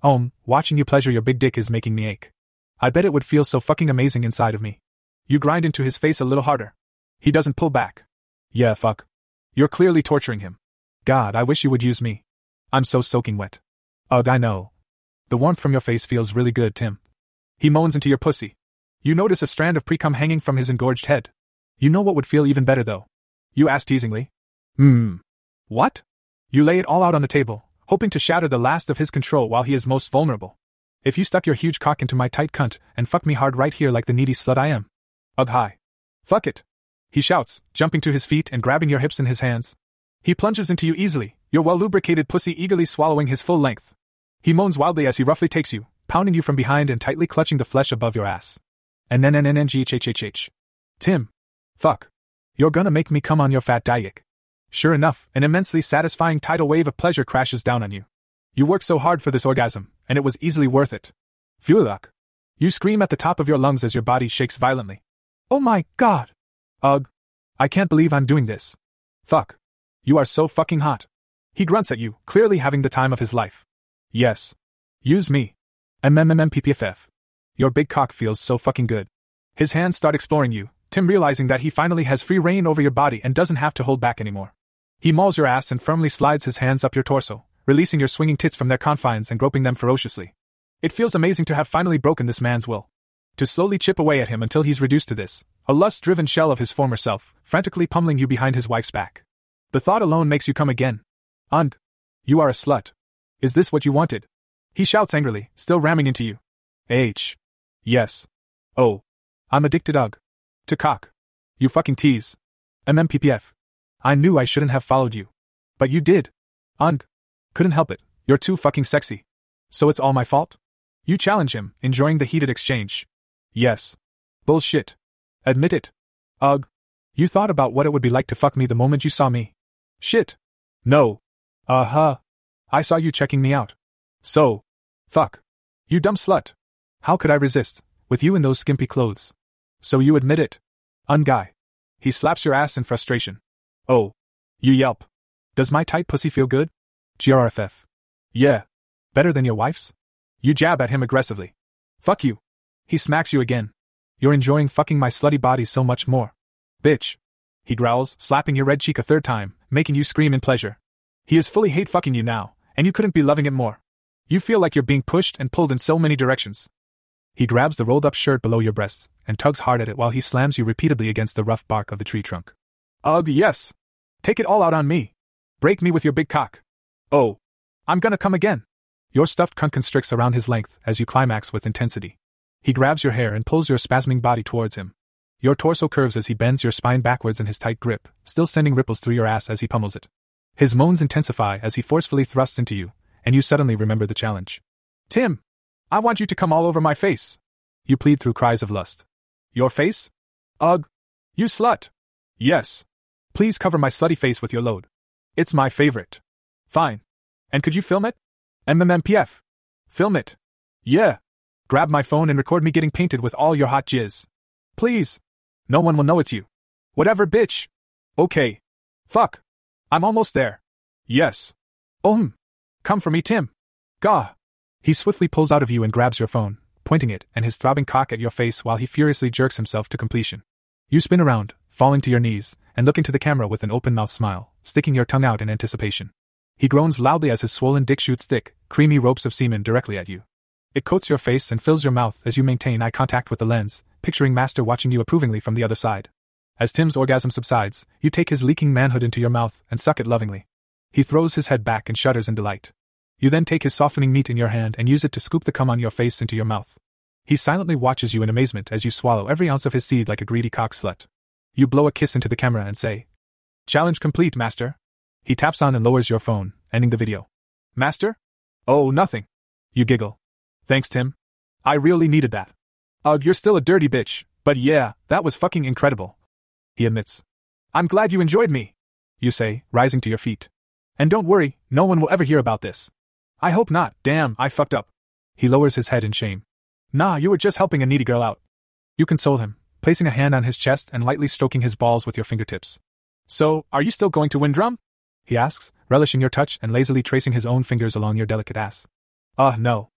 Um, watching you pleasure your big dick is making me ache. I bet it would feel so fucking amazing inside of me. You grind into his face a little harder. He doesn't pull back. Yeah, fuck. You're clearly torturing him. God, I wish you would use me. I'm so soaking wet. Ugh, I know. The warmth from your face feels really good, Tim. He moans into your pussy. You notice a strand of pre-cum hanging from his engorged head. You know what would feel even better though? You ask teasingly. Hmm. What? You lay it all out on the table, hoping to shatter the last of his control while he is most vulnerable. If you stuck your huge cock into my tight cunt and fuck me hard right here like the needy slut I am. Ugh, hi. Fuck it. He shouts, jumping to his feet and grabbing your hips in his hands. He plunges into you easily, your well-lubricated pussy eagerly swallowing his full length. He moans wildly as he roughly takes you, pounding you from behind and tightly clutching the flesh above your ass. And then and then G H H H H. Tim. Fuck. You're gonna make me come on your fat dick. Sure enough, an immensely satisfying tidal wave of pleasure crashes down on you. You worked so hard for this orgasm, and it was easily worth it. Fuck. You scream at the top of your lungs as your body shakes violently. Oh my god. Ugh. I can't believe I'm doing this. Fuck. You are so fucking hot. He grunts at you, clearly having the time of his life. Yes. Use me. MMMMPPFF. Your big cock feels so fucking good. His hands start exploring you, Tim realizing that he finally has free reign over your body and doesn't have to hold back anymore. He mauls your ass and firmly slides his hands up your torso, releasing your swinging tits from their confines and groping them ferociously. It feels amazing to have finally broken this man's will. To slowly chip away at him until he's reduced to this, a lust-driven shell of his former self, frantically pummeling you behind his wife's back. The thought alone makes you come again. Ugh. You are a slut. Is this what you wanted? He shouts angrily, still ramming into you. H. Yes. Oh. I'm addicted, ugh. To cock. You fucking tease. MMPPF. I knew I shouldn't have followed you. But you did. Ugh. Couldn't help it, you're too fucking sexy. So it's all my fault? You challenge him, enjoying the heated exchange. Yes. Bullshit. Admit it. Ugh. You thought about what it would be like to fuck me the moment you saw me. Shit. No. Uh-huh. I saw you checking me out. So. Fuck. You dumb slut. How could I resist, with you in those skimpy clothes? So you admit it. Unguy. He slaps your ass in frustration. Oh. You yelp. Does my tight pussy feel good? G R F F. Yeah. Better than your wife's? You jab at him aggressively. Fuck you. He smacks you again. You're enjoying fucking my slutty body so much more. Bitch. He growls, slapping your red cheek a third time, making you scream in pleasure. He is fully hate fucking you now, and you couldn't be loving it more. You feel like you're being pushed and pulled in so many directions. He grabs the rolled up shirt below your breasts, and tugs hard at it while he slams you repeatedly against the rough bark of the tree trunk. Ugh, yes. Take it all out on me. Break me with your big cock. Oh. I'm gonna come again. Your stuffed cunt constricts around his length as you climax with intensity. He grabs your hair and pulls your spasming body towards him. Your torso curves as he bends your spine backwards in his tight grip, still sending ripples through your ass as he pummels it. His moans intensify as he forcefully thrusts into you, and you suddenly remember the challenge. Tim! I want you to come all over my face. You plead through cries of lust. Your face? Ugh. You slut. Yes. Please cover my slutty face with your load. It's my favorite. Fine. And could you film it? MMMPF. Film it. Yeah. Grab my phone and record me getting painted with all your hot jizz. Please. No one will know it's you. Whatever, bitch. Okay. Fuck. I'm almost there. Yes. Um. Come for me, Tim. Gah. He swiftly pulls out of you and grabs your phone, pointing it and his throbbing cock at your face while he furiously jerks himself to completion. You spin around, falling to your knees, and look into the camera with an open-mouthed smile, sticking your tongue out in anticipation. He groans loudly as his swollen dick shoots thick, creamy ropes of semen directly at you. It coats your face and fills your mouth as you maintain eye contact with the lens, picturing Master watching you approvingly from the other side. As Tim's orgasm subsides, you take his leaking manhood into your mouth and suck it lovingly. He throws his head back and shudders in delight. You then take his softening meat in your hand and use it to scoop the cum on your face into your mouth. He silently watches you in amazement as you swallow every ounce of his seed like a greedy cock slut. You blow a kiss into the camera and say, "Challenge complete, Master." He taps on and lowers your phone, ending the video. "Master? Oh, nothing." You giggle. "Thanks, Tim. I really needed that." "Ugh, you're still a dirty bitch, but yeah, that was fucking incredible." He admits. "I'm glad you enjoyed me," you say, rising to your feet. "And don't worry, no one will ever hear about this." "I hope not, damn, I fucked up." He lowers his head in shame. "Nah, you were just helping a needy girl out." You console him, placing a hand on his chest and lightly stroking his balls with your fingertips. "So, are you still going to win drum?" he asks, relishing your touch and lazily tracing his own fingers along your delicate ass. "Uh, no.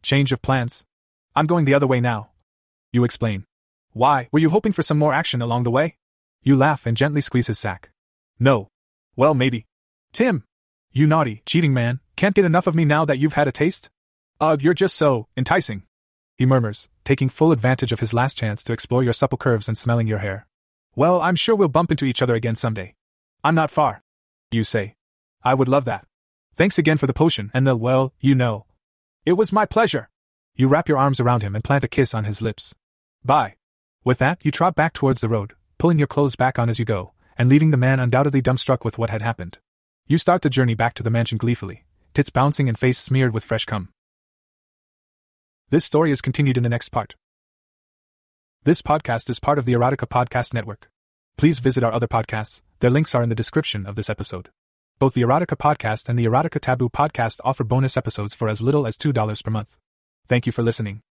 Change of plans. I'm going the other way now. You explain. Why, were you hoping for some more action along the way? You laugh and gently squeeze his sack. No. Well, maybe. Tim! You naughty, cheating man, can't get enough of me now that you've had a taste? Ugh, you're just so enticing. He murmurs, taking full advantage of his last chance to explore your supple curves and smelling your hair. Well, I'm sure we'll bump into each other again someday. I'm not far. You say. I would love that. Thanks again for the potion and the, well, you know. It was my pleasure. You wrap your arms around him and plant a kiss on his lips. Bye. With that, you trot back towards the road, pulling your clothes back on as you go, and leaving the man undoubtedly dumbstruck with what had happened. You start the journey back to the mansion gleefully, tits bouncing and face smeared with fresh cum. This story is continued in the next part. This podcast is part of the Erotica Podcast Network. Please visit our other podcasts, their links are in the description of this episode. Both the Erotica Podcast and the Erotica Taboo Podcast offer bonus episodes for as little as two dollars per month. Thank you for listening.